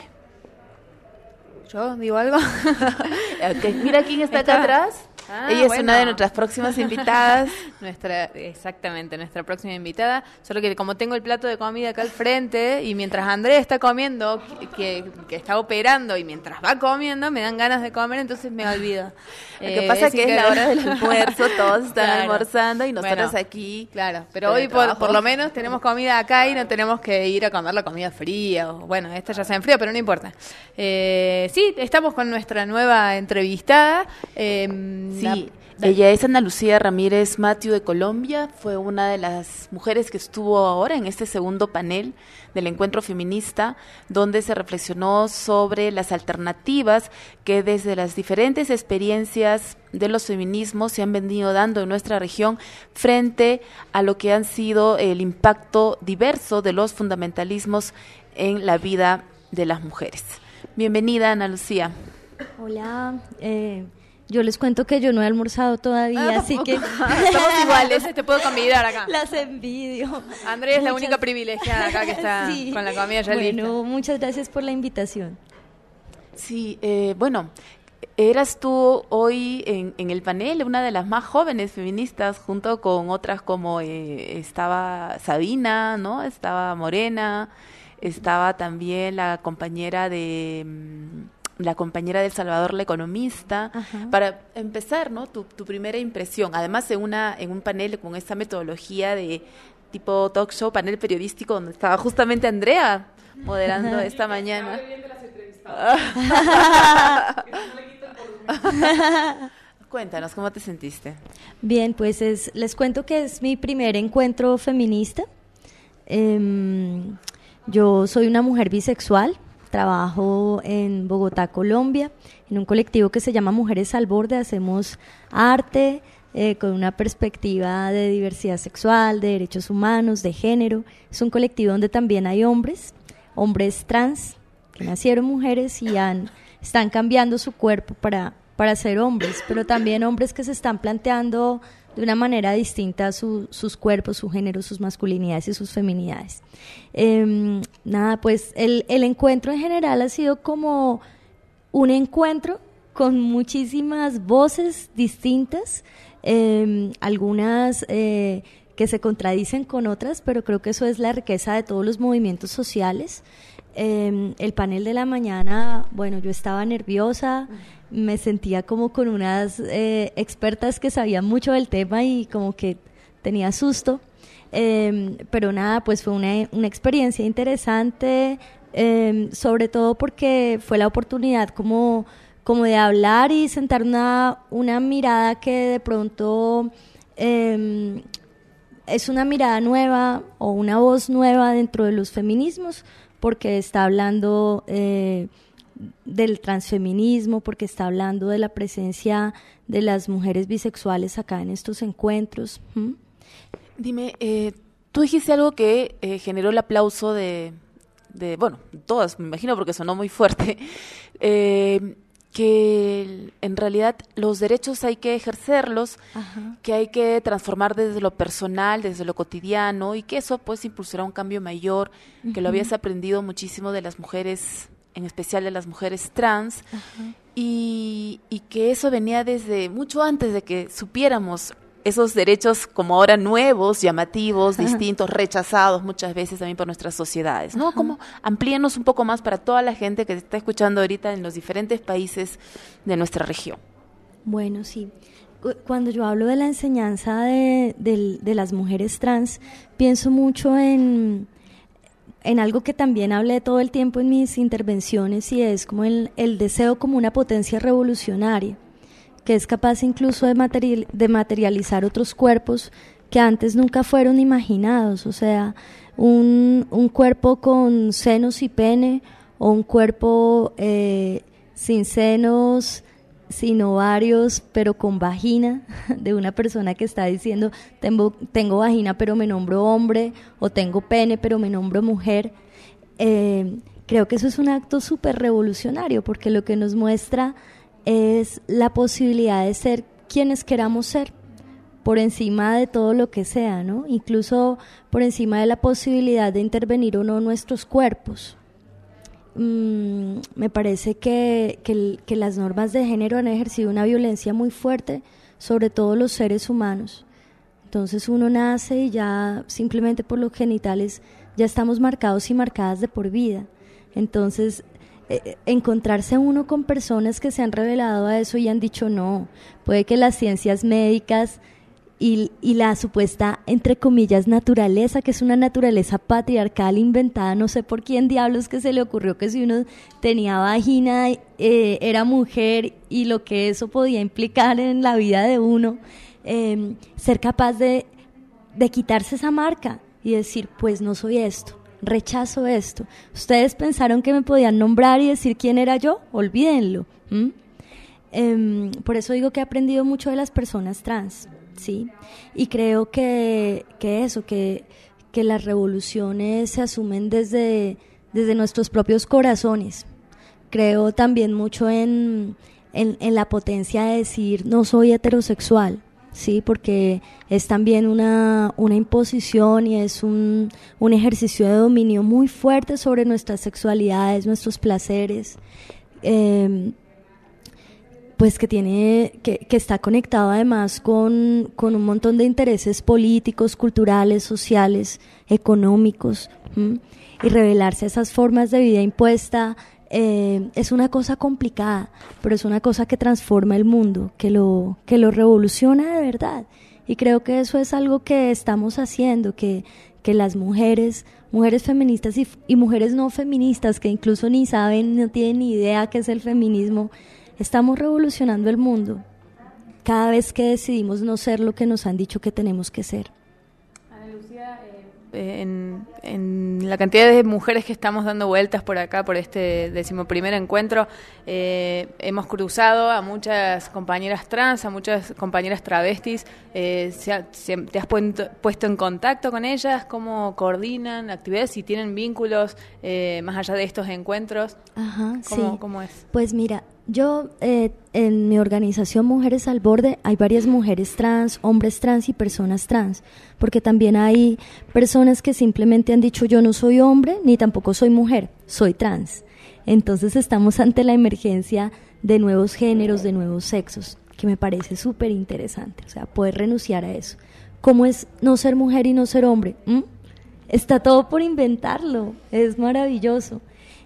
¿Yo digo algo? Okay, mira quién está acá atrás. Ah, Ella es bueno. una de nuestras próximas invitadas. Nuestra, exactamente, nuestra próxima invitada. Solo que como tengo el plato de comida acá al frente y mientras Andrea está comiendo, que, que está operando, y mientras va comiendo me dan ganas de comer, entonces me olvido. Lo que pasa es que es la hora del almuerzo, todos están Claro. almorzando y nosotros Bueno, aquí. Claro, pero hoy por, por lo menos tenemos comida acá y no tenemos que ir a comer la comida fría. O, bueno, esta ya se enfrió, pero no importa. Eh, sí, estamos con nuestra nueva entrevistada. Eh, Sí, la- ella es Ana Lucía Ramírez Matthew de Colombia, fue una de las mujeres que estuvo ahora en este segundo panel del encuentro feminista, donde se reflexionó sobre las alternativas que desde las diferentes experiencias de los feminismos se han venido dando en nuestra región frente a lo que han sido el impacto diverso de los fundamentalismos en la vida de las mujeres. Bienvenida, Ana Lucía. Hola, eh, yo les cuento que yo no he almorzado todavía, Ah, así que Estamos iguales, te puedo convidar acá. las envidio. Andrea es la Muchas- única privilegiada acá que está Sí. con la comida ya Bueno, lista. muchas gracias por la invitación. Sí, eh, bueno, eras tú hoy en, en el panel una de las más jóvenes feministas, junto con otras como eh, estaba Sabina, ¿no? Estaba Morena, estaba también la compañera de mm, la compañera del Salvador, la economista. Ajá. Para empezar, ¿no? Tu, tu primera impresión, además en una en un panel con esta metodología de tipo talk show, panel periodístico, donde estaba justamente Andrea moderando esta mañana. Cuéntanos, ¿cómo te sentiste? Bien, pues es, les cuento que es mi primer encuentro feminista. Em, yo soy una mujer bisexual, trabajo en Bogotá, Colombia, en un colectivo que se llama Mujeres al Borde. Hacemos arte eh, con una perspectiva de diversidad sexual, de derechos humanos, de género. Es un colectivo donde también hay hombres, hombres trans, que nacieron mujeres y han, están cambiando su cuerpo para, para ser hombres, pero también hombres que se están planteando de una manera distinta su, sus cuerpos, su género, sus masculinidades y sus feminidades. Eh, nada, pues el, el encuentro en general ha sido como un encuentro con muchísimas voces distintas, eh, algunas eh, que se contradicen con otras, pero creo que eso es la riqueza de todos los movimientos sociales. Eh, el panel de la mañana, bueno, yo estaba nerviosa, me sentía como con unas eh, expertas que sabían mucho del tema y como que tenía susto, eh, pero nada, pues fue una, una experiencia interesante, eh, sobre todo porque fue la oportunidad como, como de hablar y sentar una, una mirada que de pronto eh, es una mirada nueva o una voz nueva dentro de los feminismos, porque está hablando eh, del transfeminismo, porque está hablando de la presencia de las mujeres bisexuales acá en estos encuentros. ¿Mm? Dime, eh, tú dijiste algo que eh, generó el aplauso de, de, bueno, todas, me imagino, porque sonó muy fuerte, eh, que en realidad los derechos hay que ejercerlos, Ajá. que hay que transformar desde lo personal, desde lo cotidiano, y que eso pues impulsará un cambio mayor, que lo habías aprendido muchísimo de las mujeres, en especial de las mujeres trans, y, y que eso venía desde mucho antes de que supiéramos esos derechos como ahora nuevos, llamativos, Ajá. distintos, rechazados muchas veces también por nuestras sociedades, ¿no? Como amplíenos un poco más para toda la gente que está escuchando ahorita en los diferentes países de nuestra región. Bueno, sí. cuando yo hablo de la enseñanza de, de, de las mujeres trans, pienso mucho en, en algo que también hablé todo el tiempo en mis intervenciones, y es como el, el deseo como una potencia revolucionaria, que es capaz incluso de, material, de materializar otros cuerpos que antes nunca fueron imaginados. O sea, un, un cuerpo con senos y pene, o un cuerpo eh, sin senos, sin ovarios, pero con vagina, de una persona que está diciendo tengo, tengo vagina pero me nombro hombre, o tengo pene pero me nombro mujer. Eh, creo que eso es un acto súper revolucionario, porque lo que nos muestra es la posibilidad de ser quienes queramos ser, por encima de todo lo que sea, ¿no? Incluso por encima de la posibilidad de intervenir o no nuestros cuerpos. Mm, me parece que, que, que las normas de género han ejercido una violencia muy fuerte sobre todos los seres humanos. Entonces uno nace y ya simplemente por los genitales ya estamos marcados y marcadas de por vida. Entonces eh, encontrarse uno con personas que se han revelado a eso y han dicho no, puede que las ciencias médicas Y, y la supuesta, entre comillas, naturaleza, que es una naturaleza patriarcal inventada, no sé por quién diablos que se le ocurrió que si uno tenía vagina eh, era mujer, y lo que eso podía implicar en la vida de uno, eh, ser capaz de, de quitarse esa marca y decir, pues no soy esto, rechazo esto. Ustedes pensaron que me podían nombrar y decir quién era yo, olvídenlo. ¿Mm? Eh, por eso digo que he aprendido mucho de las personas trans. Sí, y creo que, que eso, que, que las revoluciones se asumen desde, desde nuestros propios corazones. Creo también mucho en, en, en la potencia de decir no soy heterosexual, sí, porque es también una, una imposición y es un, un ejercicio de dominio muy fuerte sobre nuestras sexualidades, nuestros placeres. Eh, pues que tiene que, que está conectado además con, con un montón de intereses políticos, culturales, sociales, económicos, ¿m? Y revelarse a esas formas de vida impuesta eh, es una cosa complicada, pero es una cosa que transforma el mundo, que lo, que lo revoluciona de verdad, y creo que eso es algo que estamos haciendo, que, que las mujeres, mujeres feministas y, y mujeres no feministas, que incluso ni saben, no tienen ni idea qué es el feminismo, estamos revolucionando el mundo cada vez que decidimos no ser lo que nos han dicho que tenemos que ser. Ana Lucía, eh, en, en la cantidad de mujeres que estamos dando vueltas por acá, por este decimoprimer encuentro, eh, hemos cruzado a muchas compañeras trans, a muchas compañeras travestis. Eh, se ha, se, ¿Te has puesto, puesto en contacto con ellas? ¿Cómo coordinan actividades? ¿Si tienen vínculos eh, más allá de estos encuentros? Ajá, ¿Cómo, sí. ¿Cómo es? Pues mira, yo eh, en mi organización Mujeres al Borde hay varias mujeres trans, hombres trans y personas trans, porque también hay personas que simplemente han dicho yo no soy hombre ni tampoco soy mujer, soy trans. Entonces estamos ante la emergencia de nuevos géneros, de nuevos sexos, que me parece súper interesante, o sea, poder renunciar a eso. ¿Cómo es no ser mujer y no ser hombre? ¿Mm? Está todo por inventarlo, es maravilloso.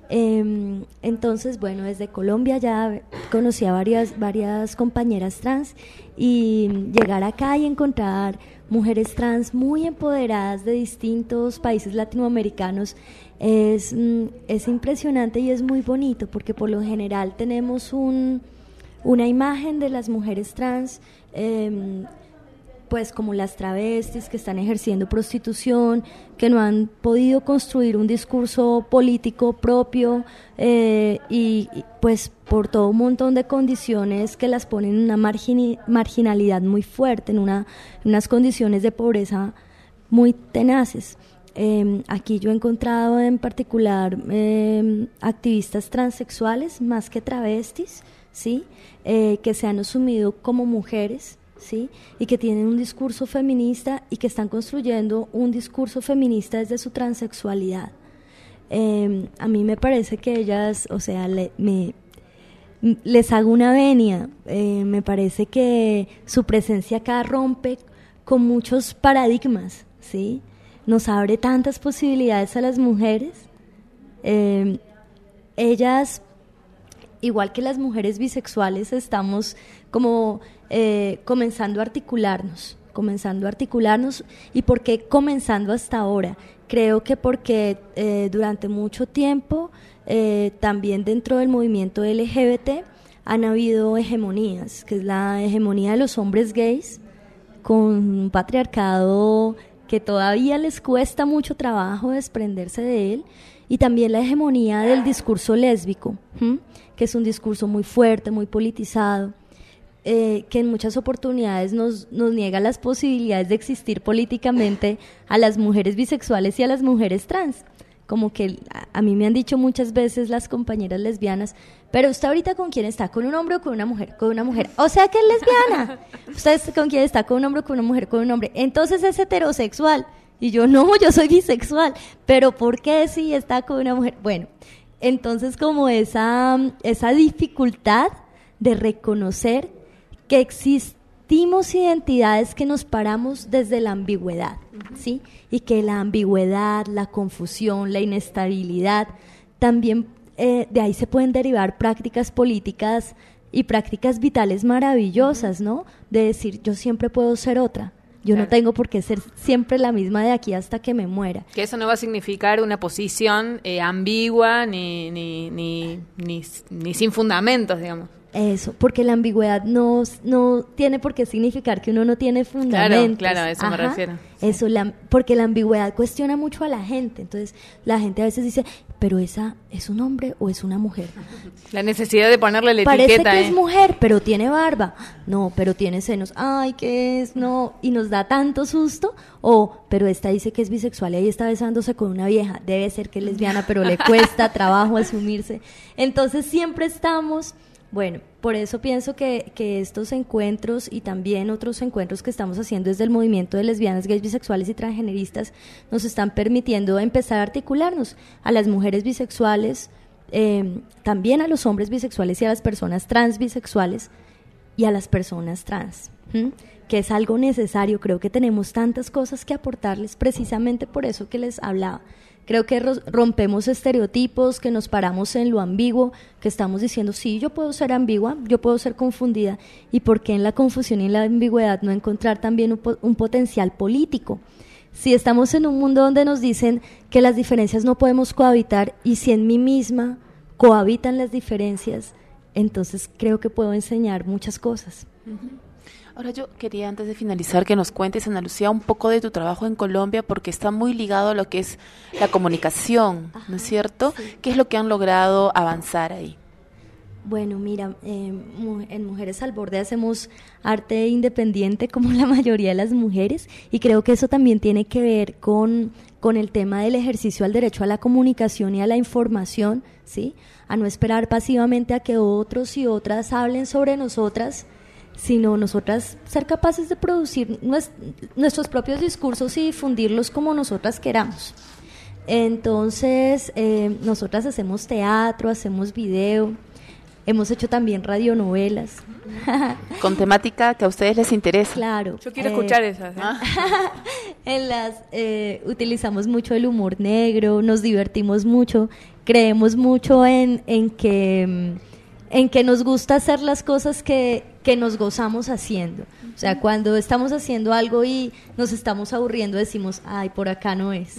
Eh, entonces, bueno, desde Colombia ya conocí a varias, varias compañeras trans, y llegar acá y encontrar mujeres trans muy empoderadas de distintos países latinoamericanos es, es impresionante y es muy bonito, porque por lo general tenemos un, una imagen de las mujeres trans eh, pues como las travestis que están ejerciendo prostitución, que no han podido construir un discurso político propio eh, y, y pues por todo un montón de condiciones que las ponen en una margini- marginalidad muy fuerte, en, una, en unas condiciones de pobreza muy tenaces. Eh, aquí yo he encontrado en particular eh, activistas transexuales más que travestis, ¿sí? eh, que se han asumido como mujeres, ¿sí? Y que tienen un discurso feminista y que están construyendo un discurso feminista desde su transexualidad. Eh, a mí me parece que ellas, o sea, le, me, les hago una venia, eh, me parece que su presencia acá rompe con muchos paradigmas, ¿sí? Nos abre tantas posibilidades a las mujeres. Eh, ellas igual que las mujeres bisexuales, estamos como eh, comenzando a articularnos, comenzando a articularnos. ¿Y por qué comenzando hasta ahora? Creo que porque eh, durante mucho tiempo, eh, también dentro del movimiento L G B T, han habido hegemonías, que es la hegemonía de los hombres gays, con un patriarcado que todavía les cuesta mucho trabajo desprenderse de él, y también la hegemonía del discurso lésbico, ¿m? que es un discurso muy fuerte, muy politizado, eh, que en muchas oportunidades nos, nos niega las posibilidades de existir políticamente a las mujeres bisexuales y a las mujeres trans. Como que a, a mí me han dicho muchas veces las compañeras lesbianas, pero usted ahorita con quién está, con un hombre o con una mujer, con una mujer, o sea que es lesbiana. Usted con quién está, con un hombre o con una mujer, con un hombre, entonces es heterosexual. Y yo no, yo soy bisexual, pero ¿por qué si está con una mujer? Bueno, entonces como esa, esa dificultad de reconocer que existimos identidades que nos paramos desde la ambigüedad, ¿sí? Y que la ambigüedad, la confusión, la inestabilidad, también eh, de ahí se pueden derivar prácticas políticas y prácticas vitales maravillosas, ¿no? De decir, yo siempre puedo ser otra. Yo claro. no tengo por qué ser siempre la misma de aquí hasta que me muera. Que eso no va a significar una posición eh, ambigua ni, ni, ni, ni, ni sin fundamentos, digamos. Eso, porque la ambigüedad no, no tiene por qué significar que uno no tiene fundamentos. Claro, claro, a eso Ajá, me refiero. Eso, la, porque la ambigüedad cuestiona mucho a la gente. Entonces, la gente a veces dice, pero esa es un hombre o es una mujer. La necesidad de ponerle la Parece etiqueta. Parece que ¿eh? es mujer, pero tiene barba. No, pero tiene senos. Ay, ¿qué es? No. Y nos da tanto susto. O, pero esta dice que es bisexual y ahí está besándose con una vieja. Debe ser que es lesbiana, pero le cuesta trabajo asumirse. Entonces, siempre estamos... Bueno, por eso pienso que, que estos encuentros y también otros encuentros que estamos haciendo desde el movimiento de lesbianas, gays, bisexuales y transgeneristas nos están permitiendo empezar a articularnos a las mujeres bisexuales, eh, también a los hombres bisexuales y a las personas trans bisexuales y a las personas trans, ¿m? que es algo necesario. Creo que tenemos tantas cosas que aportarles, precisamente por eso que les hablaba. Creo que rompemos estereotipos, que nos paramos en lo ambiguo, que estamos diciendo, sí, yo puedo ser ambigua, yo puedo ser confundida, y por qué en la confusión y en la ambigüedad no encontrar también un, un potencial político. Si estamos en un mundo donde nos dicen que las diferencias no podemos cohabitar, y si en mí misma cohabitan las diferencias, entonces creo que puedo enseñar muchas cosas. Uh-huh. Ahora yo quería, antes de finalizar, que nos cuentes, Ana Lucía, un poco de tu trabajo en Colombia, porque está muy ligado a lo que es la comunicación, Ajá, ¿no es cierto? Sí. ¿Qué es lo que han logrado avanzar ahí? Bueno, mira, eh, en Mujeres al Borde hacemos arte independiente como la mayoría de las mujeres, y creo que eso también tiene que ver con, con el tema del ejercicio al derecho a la comunicación y a la información, ¿sí? A no esperar pasivamente a que otros y otras hablen sobre nosotras, sino nosotras ser capaces de producir nues, nuestros propios discursos y difundirlos como nosotras queramos. Entonces, eh, nosotras hacemos teatro, hacemos video, hemos hecho también radionovelas. Con temática que a ustedes les interesa. Claro. Yo quiero eh, escuchar esas. ¿eh? En las eh, utilizamos mucho el humor negro, nos divertimos mucho, creemos mucho en, en que... en que nos gusta hacer las cosas que, que nos gozamos haciendo. O sea, cuando estamos haciendo algo y nos estamos aburriendo, decimos, ay, por acá no es.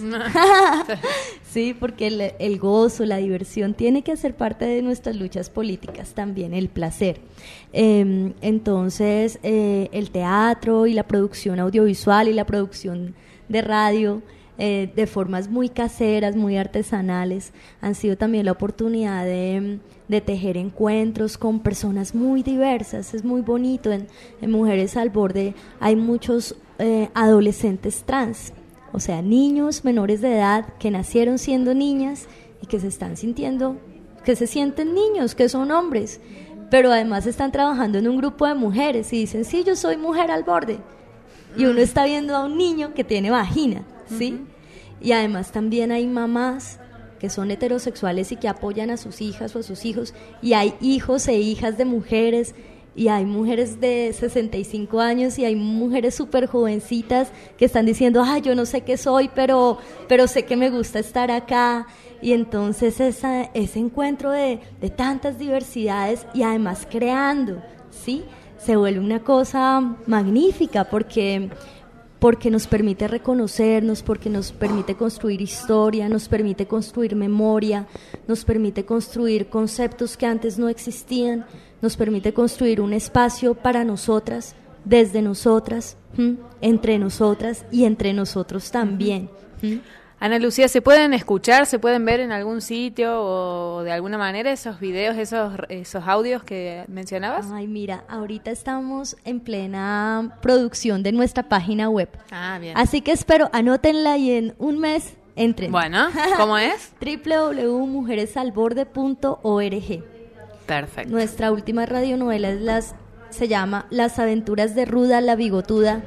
Sí, porque el, el gozo, la diversión tiene que ser parte de nuestras luchas políticas también, el placer. Eh, entonces, eh, el teatro y la producción audiovisual y la producción de radio, eh, de formas muy caseras, muy artesanales, han sido también la oportunidad de... de tejer encuentros con personas muy diversas. Es muy bonito. En, en Mujeres al Borde hay muchos eh, adolescentes trans, o sea, niños menores de edad que nacieron siendo niñas y que se están sintiendo, que se sienten niños, que son hombres, pero además están trabajando en un grupo de mujeres y dicen, sí, yo soy mujer al borde, y uno está viendo a un niño que tiene vagina, ¿sí? Uh-huh. Y además también hay mamás que son heterosexuales y que apoyan a sus hijas o a sus hijos, y hay hijos e hijas de mujeres y hay mujeres de sesenta y cinco años y hay mujeres súper jovencitas que están diciendo, ah, yo no sé qué soy, pero, pero sé que me gusta estar acá. Y entonces esa, ese encuentro de, de tantas diversidades y además creando, ¿sí?, se vuelve una cosa magnífica porque, porque nos permite reconocernos, porque nos permite construir historia, nos permite construir memoria, nos permite construir conceptos que antes no existían, nos permite construir un espacio para nosotras, desde nosotras, ¿m? entre nosotras y entre nosotros también. ¿m? Ana Lucía, ¿se pueden escuchar, se pueden ver en algún sitio o de alguna manera esos videos, esos esos audios que mencionabas? Ay, mira, ahorita estamos en plena producción de nuestra página web. Ah, bien. Así que espero, anótenla y en un mes entren. Bueno, ¿cómo es? doble u doble u doble u punto mujeres al borde punto org. Perfecto. Nuestra última radionovela es las se llama Las aventuras de Ruda la bigotuda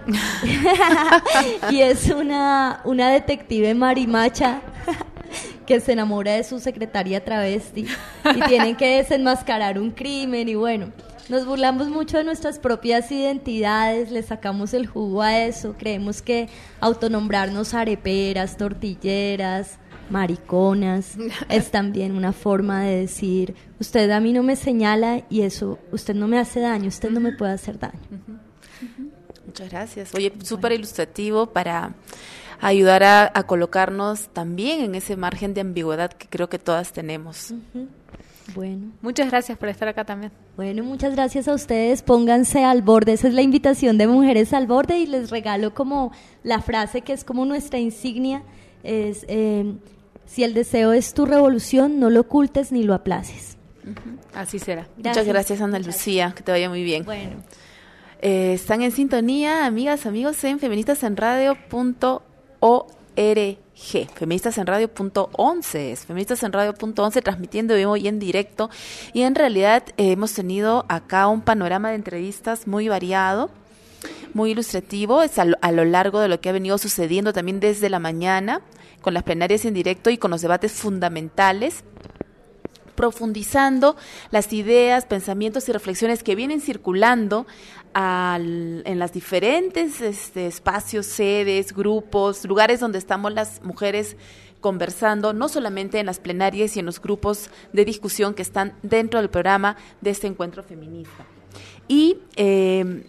y es una, una detective marimacha que se enamora de su secretaria travesti y tienen que desenmascarar un crimen y bueno, nos burlamos mucho de nuestras propias identidades, le sacamos el jugo a eso, creemos que autonombrarnos areperas, tortilleras, mariconas es también una forma de decir, usted a mí no me señala y eso, usted no me hace daño, usted no me puede hacer daño. Muchas gracias. Oye, súper ilustrativo para ayudar a, a colocarnos también en ese margen de ambigüedad que creo que todas tenemos. Uh-huh. Bueno. Muchas gracias por estar acá también. Bueno, muchas gracias a ustedes. Pónganse al borde. Esa es la invitación de Mujeres al Borde y les regalo como la frase que es como nuestra insignia. Es, eh, si el deseo es tu revolución, no lo ocultes ni lo aplaces. Uh-huh. Así será. Gracias. Muchas gracias, Ana Lucía. Que te vaya muy bien. Bueno. Eh, están en sintonía, amigas, amigos, en feministas en radio punto org. feministas en radio punto once, es feministas en radio punto once, transmitiendo hoy en directo. Y en realidad eh, hemos tenido acá un panorama de entrevistas muy variado, muy ilustrativo, es a lo, a lo largo de lo que ha venido sucediendo también desde la mañana, con las plenarias en directo y con los debates fundamentales, profundizando las ideas, pensamientos y reflexiones que vienen circulando al, en las diferentes este, espacios, sedes, grupos, lugares donde estamos las mujeres conversando, no solamente en las plenarias y en los grupos de discusión que están dentro del programa de este encuentro feminista. Y eh,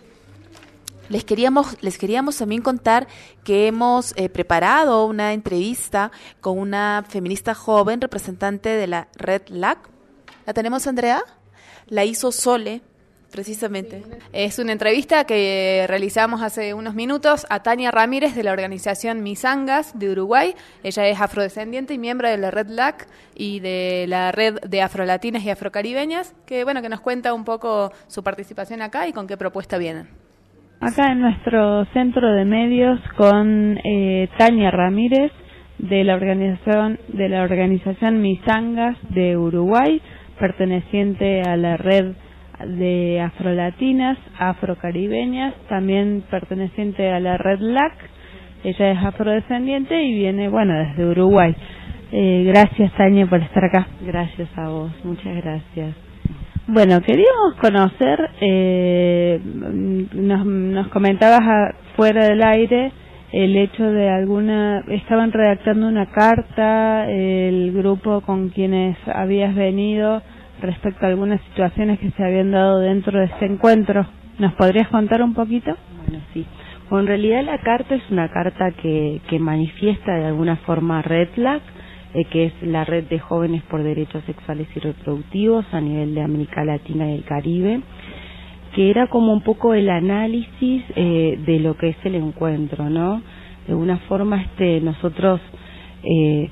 les queríamos, les queríamos también contar que hemos eh, preparado una entrevista con una feminista joven, representante de la Red L A C. ¿La tenemos, Andrea? La hizo Sole, precisamente. Es una entrevista que realizamos hace unos minutos a Tania Ramírez de la organización Misangas de Uruguay. Ella es afrodescendiente y miembro de la Red L A C y de la Red de Afrolatinas y Afrocaribeñas, que bueno, que nos cuenta un poco su participación acá y con qué propuesta vienen. Acá en nuestro centro de medios con eh, Tania Ramírez de la organización de la organización Misangas de Uruguay, perteneciente a la red de afrolatinas, afrocaribeñas, también perteneciente a la red L A C. Ella es afrodescendiente y viene, bueno, desde Uruguay. Eh, gracias, Tania, por estar acá. Gracias a vos, muchas gracias. Bueno, queríamos conocer, eh, nos, nos comentabas a, fuera del aire el hecho de alguna, estaban redactando una carta, el grupo con quienes habías venido respecto a algunas situaciones que se habían dado dentro de este encuentro. ¿Nos podrías contar un poquito? Bueno, sí. Bueno, en realidad la carta es una carta que, que manifiesta de alguna forma Red L A C, Eh, que es la Red de Jóvenes por Derechos Sexuales y Reproductivos a nivel de América Latina y el Caribe, que era como un poco el análisis eh, de lo que es el encuentro, ¿no? De alguna forma este nosotros eh,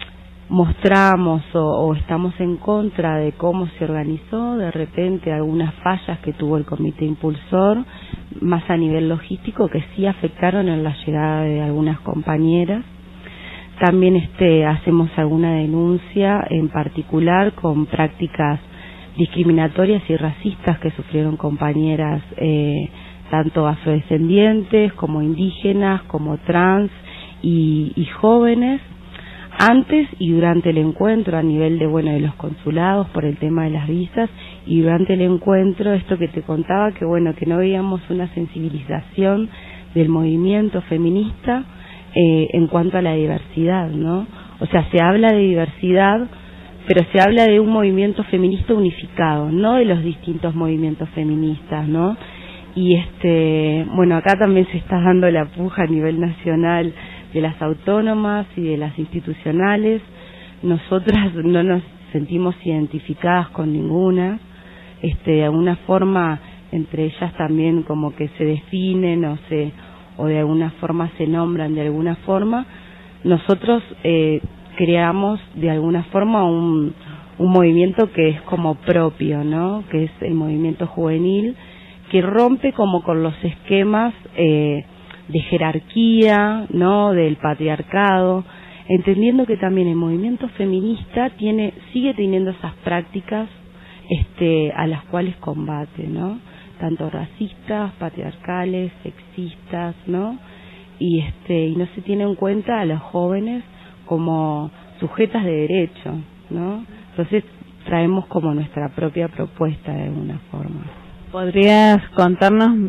mostramos o, o estamos en contra de cómo se organizó, de repente algunas fallas que tuvo el comité impulsor, más a nivel logístico, que sí afectaron en la llegada de algunas compañeras. También este, hacemos alguna denuncia en particular con prácticas discriminatorias y racistas que sufrieron compañeras eh, tanto afrodescendientes como indígenas, como trans y, y jóvenes, antes y durante el encuentro a nivel de bueno de los consulados por el tema de las visas y durante el encuentro esto que te contaba, que bueno, que no veíamos una sensibilización del movimiento feminista eh, en cuanto a la diversidad, ¿no? O sea, se habla de diversidad, pero se habla de un movimiento feminista unificado, no de los distintos movimientos feministas, ¿no? Y este, bueno, acá también se está dando la puja a nivel nacional de las autónomas y de las institucionales. Nosotras no nos sentimos identificadas con ninguna, este, de alguna forma entre ellas también como que se definen o se o de alguna forma se nombran de alguna forma. Nosotros eh, creamos de alguna forma un, un movimiento que es como propio, ¿no? Que es el movimiento juvenil, que rompe como con los esquemas eh, de jerarquía, ¿no? Del patriarcado, entendiendo que también el movimiento feminista tiene sigue teniendo esas prácticas este, a las cuales combate, ¿no? Tanto racistas, patriarcales, sexistas, ¿no? Y este y no se tiene en cuenta a los jóvenes como sujetas de derecho, ¿no? Entonces traemos como nuestra propia propuesta de alguna forma. ¿Podrías contarnos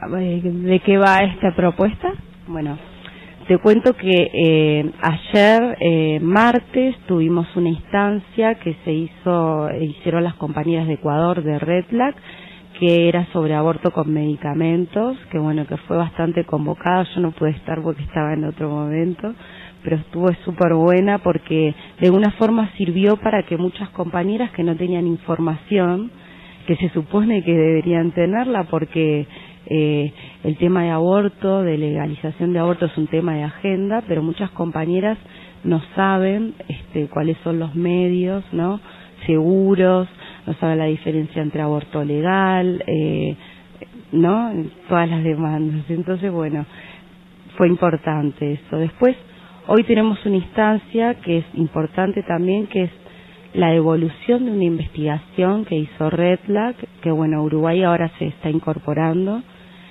de qué va esta propuesta? Bueno, te cuento que eh, ayer, eh, martes, tuvimos una instancia que se hizo, hicieron las compañeras de Ecuador de REDLAC, que era sobre aborto con medicamentos, que bueno, que fue bastante convocado. Yo no pude estar porque estaba en otro momento, pero estuvo súper buena porque de alguna forma sirvió para que muchas compañeras que no tenían información, que se supone que deberían tenerla porque eh, el tema de aborto, de legalización de aborto es un tema de agenda, pero muchas compañeras no saben este, cuáles son los medios, ¿no? Seguros, no saben la diferencia entre aborto legal, eh, ¿no? Todas las demandas. Entonces, bueno, fue importante eso. Después, hoy tenemos una instancia que es importante también, que es la devolución de una investigación que hizo REDLAC, que bueno, Uruguay ahora se está incorporando,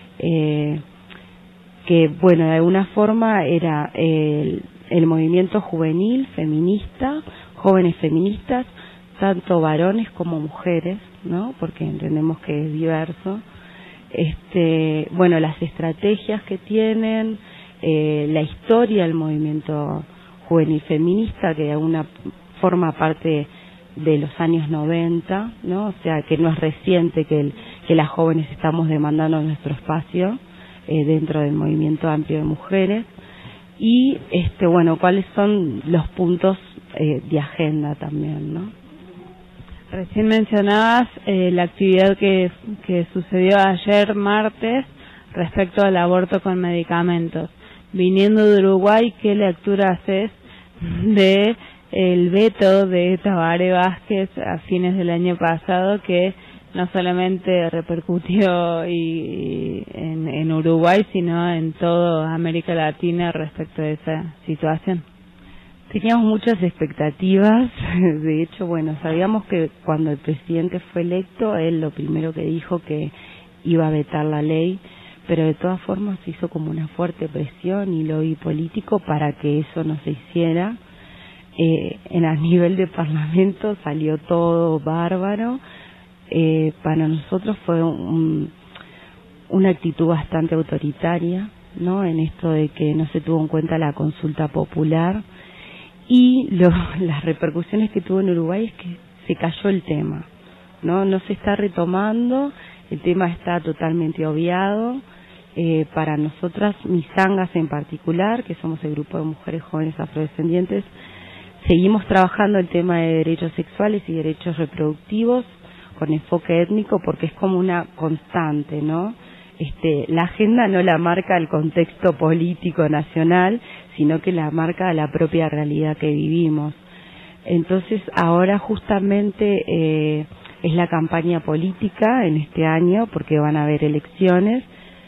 eh, que bueno, de alguna forma era el, el movimiento juvenil, feminista, jóvenes feministas, tanto varones como mujeres, ¿no? Porque entendemos que es diverso. Este, bueno, las estrategias que tienen, eh, la historia del movimiento juvenil feminista, que de alguna forma parte de los años noventa, ¿no? O sea, que no es reciente que, el, que las jóvenes estamos demandando nuestro espacio eh, dentro del movimiento amplio de mujeres. Y, este, bueno, cuáles son los puntos eh, de agenda también, ¿no? Recién mencionabas eh, la actividad que, que sucedió ayer martes respecto al aborto con medicamentos. Viniendo de Uruguay, ¿qué lectura haces de el veto de Tabaré Vázquez a fines del año pasado, que no solamente repercutió y, y en, en Uruguay, sino en toda América Latina respecto de esa situación? Teníamos muchas expectativas, de hecho, bueno, sabíamos que cuando el presidente fue electo, él lo primero que dijo que iba a vetar la ley, pero de todas formas se hizo como una fuerte presión y lobby político para que eso no se hiciera. Eh, en a nivel de parlamento salió todo bárbaro. Eh, para nosotros fue un, una actitud bastante autoritaria, ¿no? En esto de que no se tuvo en cuenta la consulta popular. Y lo, las repercusiones que tuvo en Uruguay es que se cayó el tema, ¿no? No se está retomando, el tema está totalmente obviado. Eh, para nosotras, misangas en particular, que somos el grupo de mujeres jóvenes afrodescendientes, seguimos trabajando el tema de derechos sexuales y derechos reproductivos con enfoque étnico porque es como una constante, ¿no? Este, la agenda no la marca el contexto político nacional, sino que la marca la propia realidad que vivimos. Entonces, ahora justamente eh, es la campaña política en este año, porque van a haber elecciones,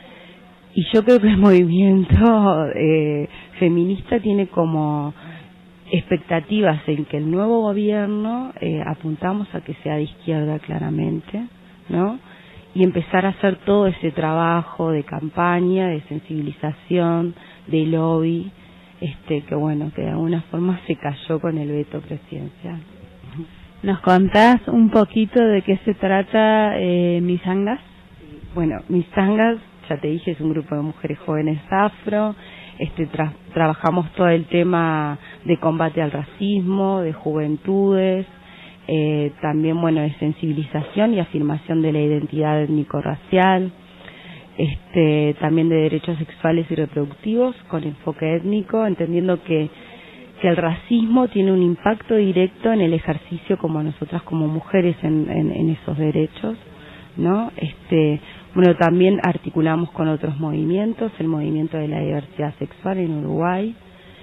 y yo creo que el movimiento eh, feminista tiene como expectativas en que el nuevo gobierno, eh, apuntamos a que sea de izquierda claramente, ¿no? Y empezar a hacer todo ese trabajo de campaña, de sensibilización, de lobby, este que bueno, que de alguna forma se cayó con el veto presidencial. ¿Nos contás un poquito de qué se trata eh, Misangas? Bueno, Misangas, ya te dije, es un grupo de mujeres jóvenes afro. Este, tra trabajamos todo el tema de combate al racismo, de juventudes, eh, también, bueno, de sensibilización y afirmación de la identidad étnico-racial, este, también de derechos sexuales y reproductivos con enfoque étnico, entendiendo que que el racismo tiene un impacto directo en el ejercicio como nosotras como mujeres en, en, en esos derechos, ¿no? Este, bueno, también articulamos con otros movimientos, el movimiento de la diversidad sexual en Uruguay,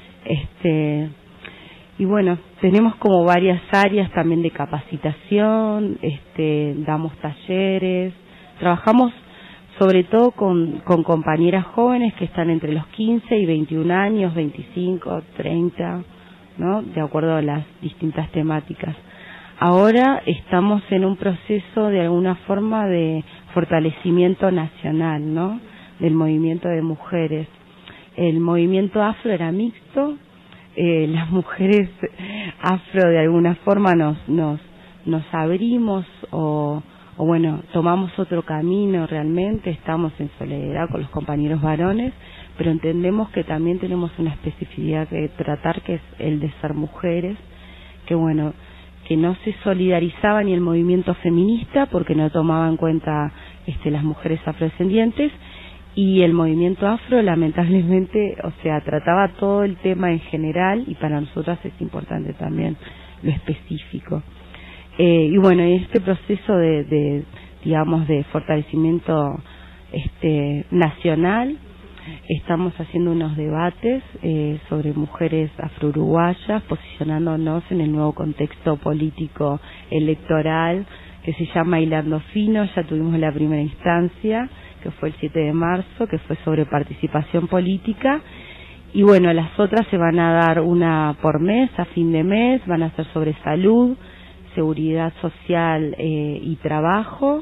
este, y bueno, tenemos como varias áreas también de capacitación, este, damos talleres, trabajamos sobre todo con, con compañeras jóvenes que están entre los quince y veintiún años, veinticinco, treinta, ¿no? De acuerdo a las distintas temáticas. Ahora estamos en un proceso de alguna forma de fortalecimiento nacional, ¿no? Del movimiento de mujeres. El movimiento afro era mixto, eh, las mujeres afro de alguna forma nos, nos, nos abrimos o o bueno, tomamos otro camino realmente, estamos en solidaridad con los compañeros varones, pero entendemos que también tenemos una especificidad que tratar, que es el de ser mujeres, que bueno, que no se solidarizaba ni el movimiento feminista porque no tomaba en cuenta este, las mujeres afrodescendientes, y el movimiento afro lamentablemente, o sea, trataba todo el tema en general, y para nosotras es importante también lo específico. Eh, y bueno, en este proceso de, de, digamos, de fortalecimiento este, nacional, estamos haciendo unos debates eh, sobre mujeres afro-uruguayas, posicionándonos en el nuevo contexto político electoral que se llama Hilando Fino. Ya tuvimos la primera instancia, que fue el siete de marzo, que fue sobre participación política. Y bueno, las otras se van a dar una por mes, a fin de mes, van a ser sobre salud, seguridad social eh, y trabajo,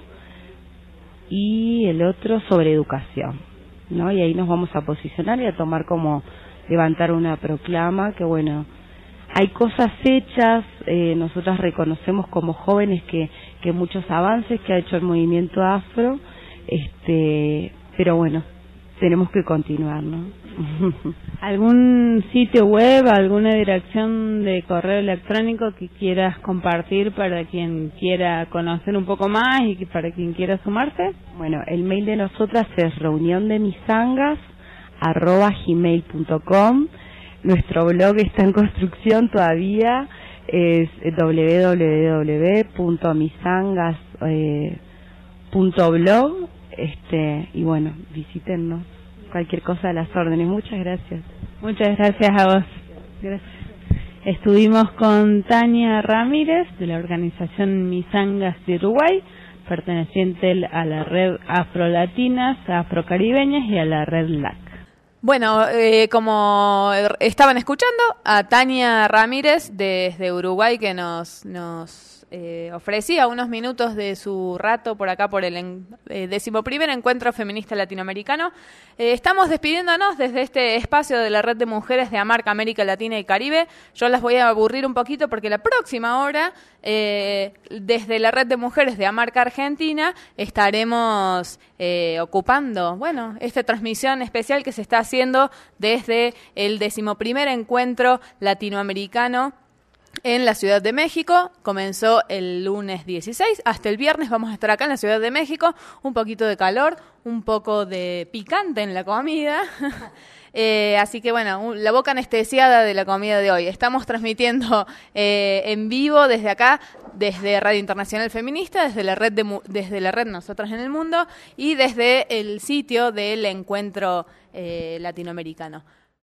y el otro sobre educación, ¿no? Y ahí nos vamos a posicionar y a tomar como levantar una proclama que bueno, hay cosas hechas, eh, nosotras reconocemos como jóvenes que, que muchos avances que ha hecho el movimiento afro, este, pero bueno, tenemos que continuar, ¿no? ¿Algún sitio web, alguna dirección de correo electrónico que quieras compartir para quien quiera conocer un poco más y que para quien quiera sumarse? Bueno, el mail de nosotras es reuniondemisangas arroba gmail punto com. Nuestro blog está en construcción todavía, es doble u doble u doble u punto misangas punto blog, este, y bueno, visítennos. Cualquier cosa a las órdenes. Muchas gracias. Muchas gracias a vos. Gracias. Estuvimos con Tania Ramírez de la organización Misangas de Uruguay, perteneciente a la red Afrolatinas, Afrocaribeñas y a la red L A C. Bueno, eh, como estaban escuchando, a Tania Ramírez desde Uruguay, que nos nos eh, ofrecía unos minutos de su rato por acá por el en, eh, decimoprimer Encuentro Feminista Latinoamericano. Eh, estamos despidiéndonos desde este espacio de la Red de Mujeres de AMARC América Latina y Caribe. Yo las voy a aburrir un poquito porque la próxima hora, eh, desde la Red de Mujeres de AMARC Argentina, estaremos eh, ocupando, bueno, esta transmisión especial que se está haciendo desde el decimoprimer Encuentro Latinoamericano en la Ciudad de México. Comenzó el lunes dieciséis, hasta el viernes vamos a estar acá en la Ciudad de México, un poquito de calor, un poco de picante en la comida, eh, así que bueno, la boca anestesiada de la comida de hoy. Estamos transmitiendo eh, en vivo desde acá, desde Radio Internacional Feminista, desde la red de, desde la red Nosotras en el Mundo y desde el sitio del Encuentro eh, Latinoamericano.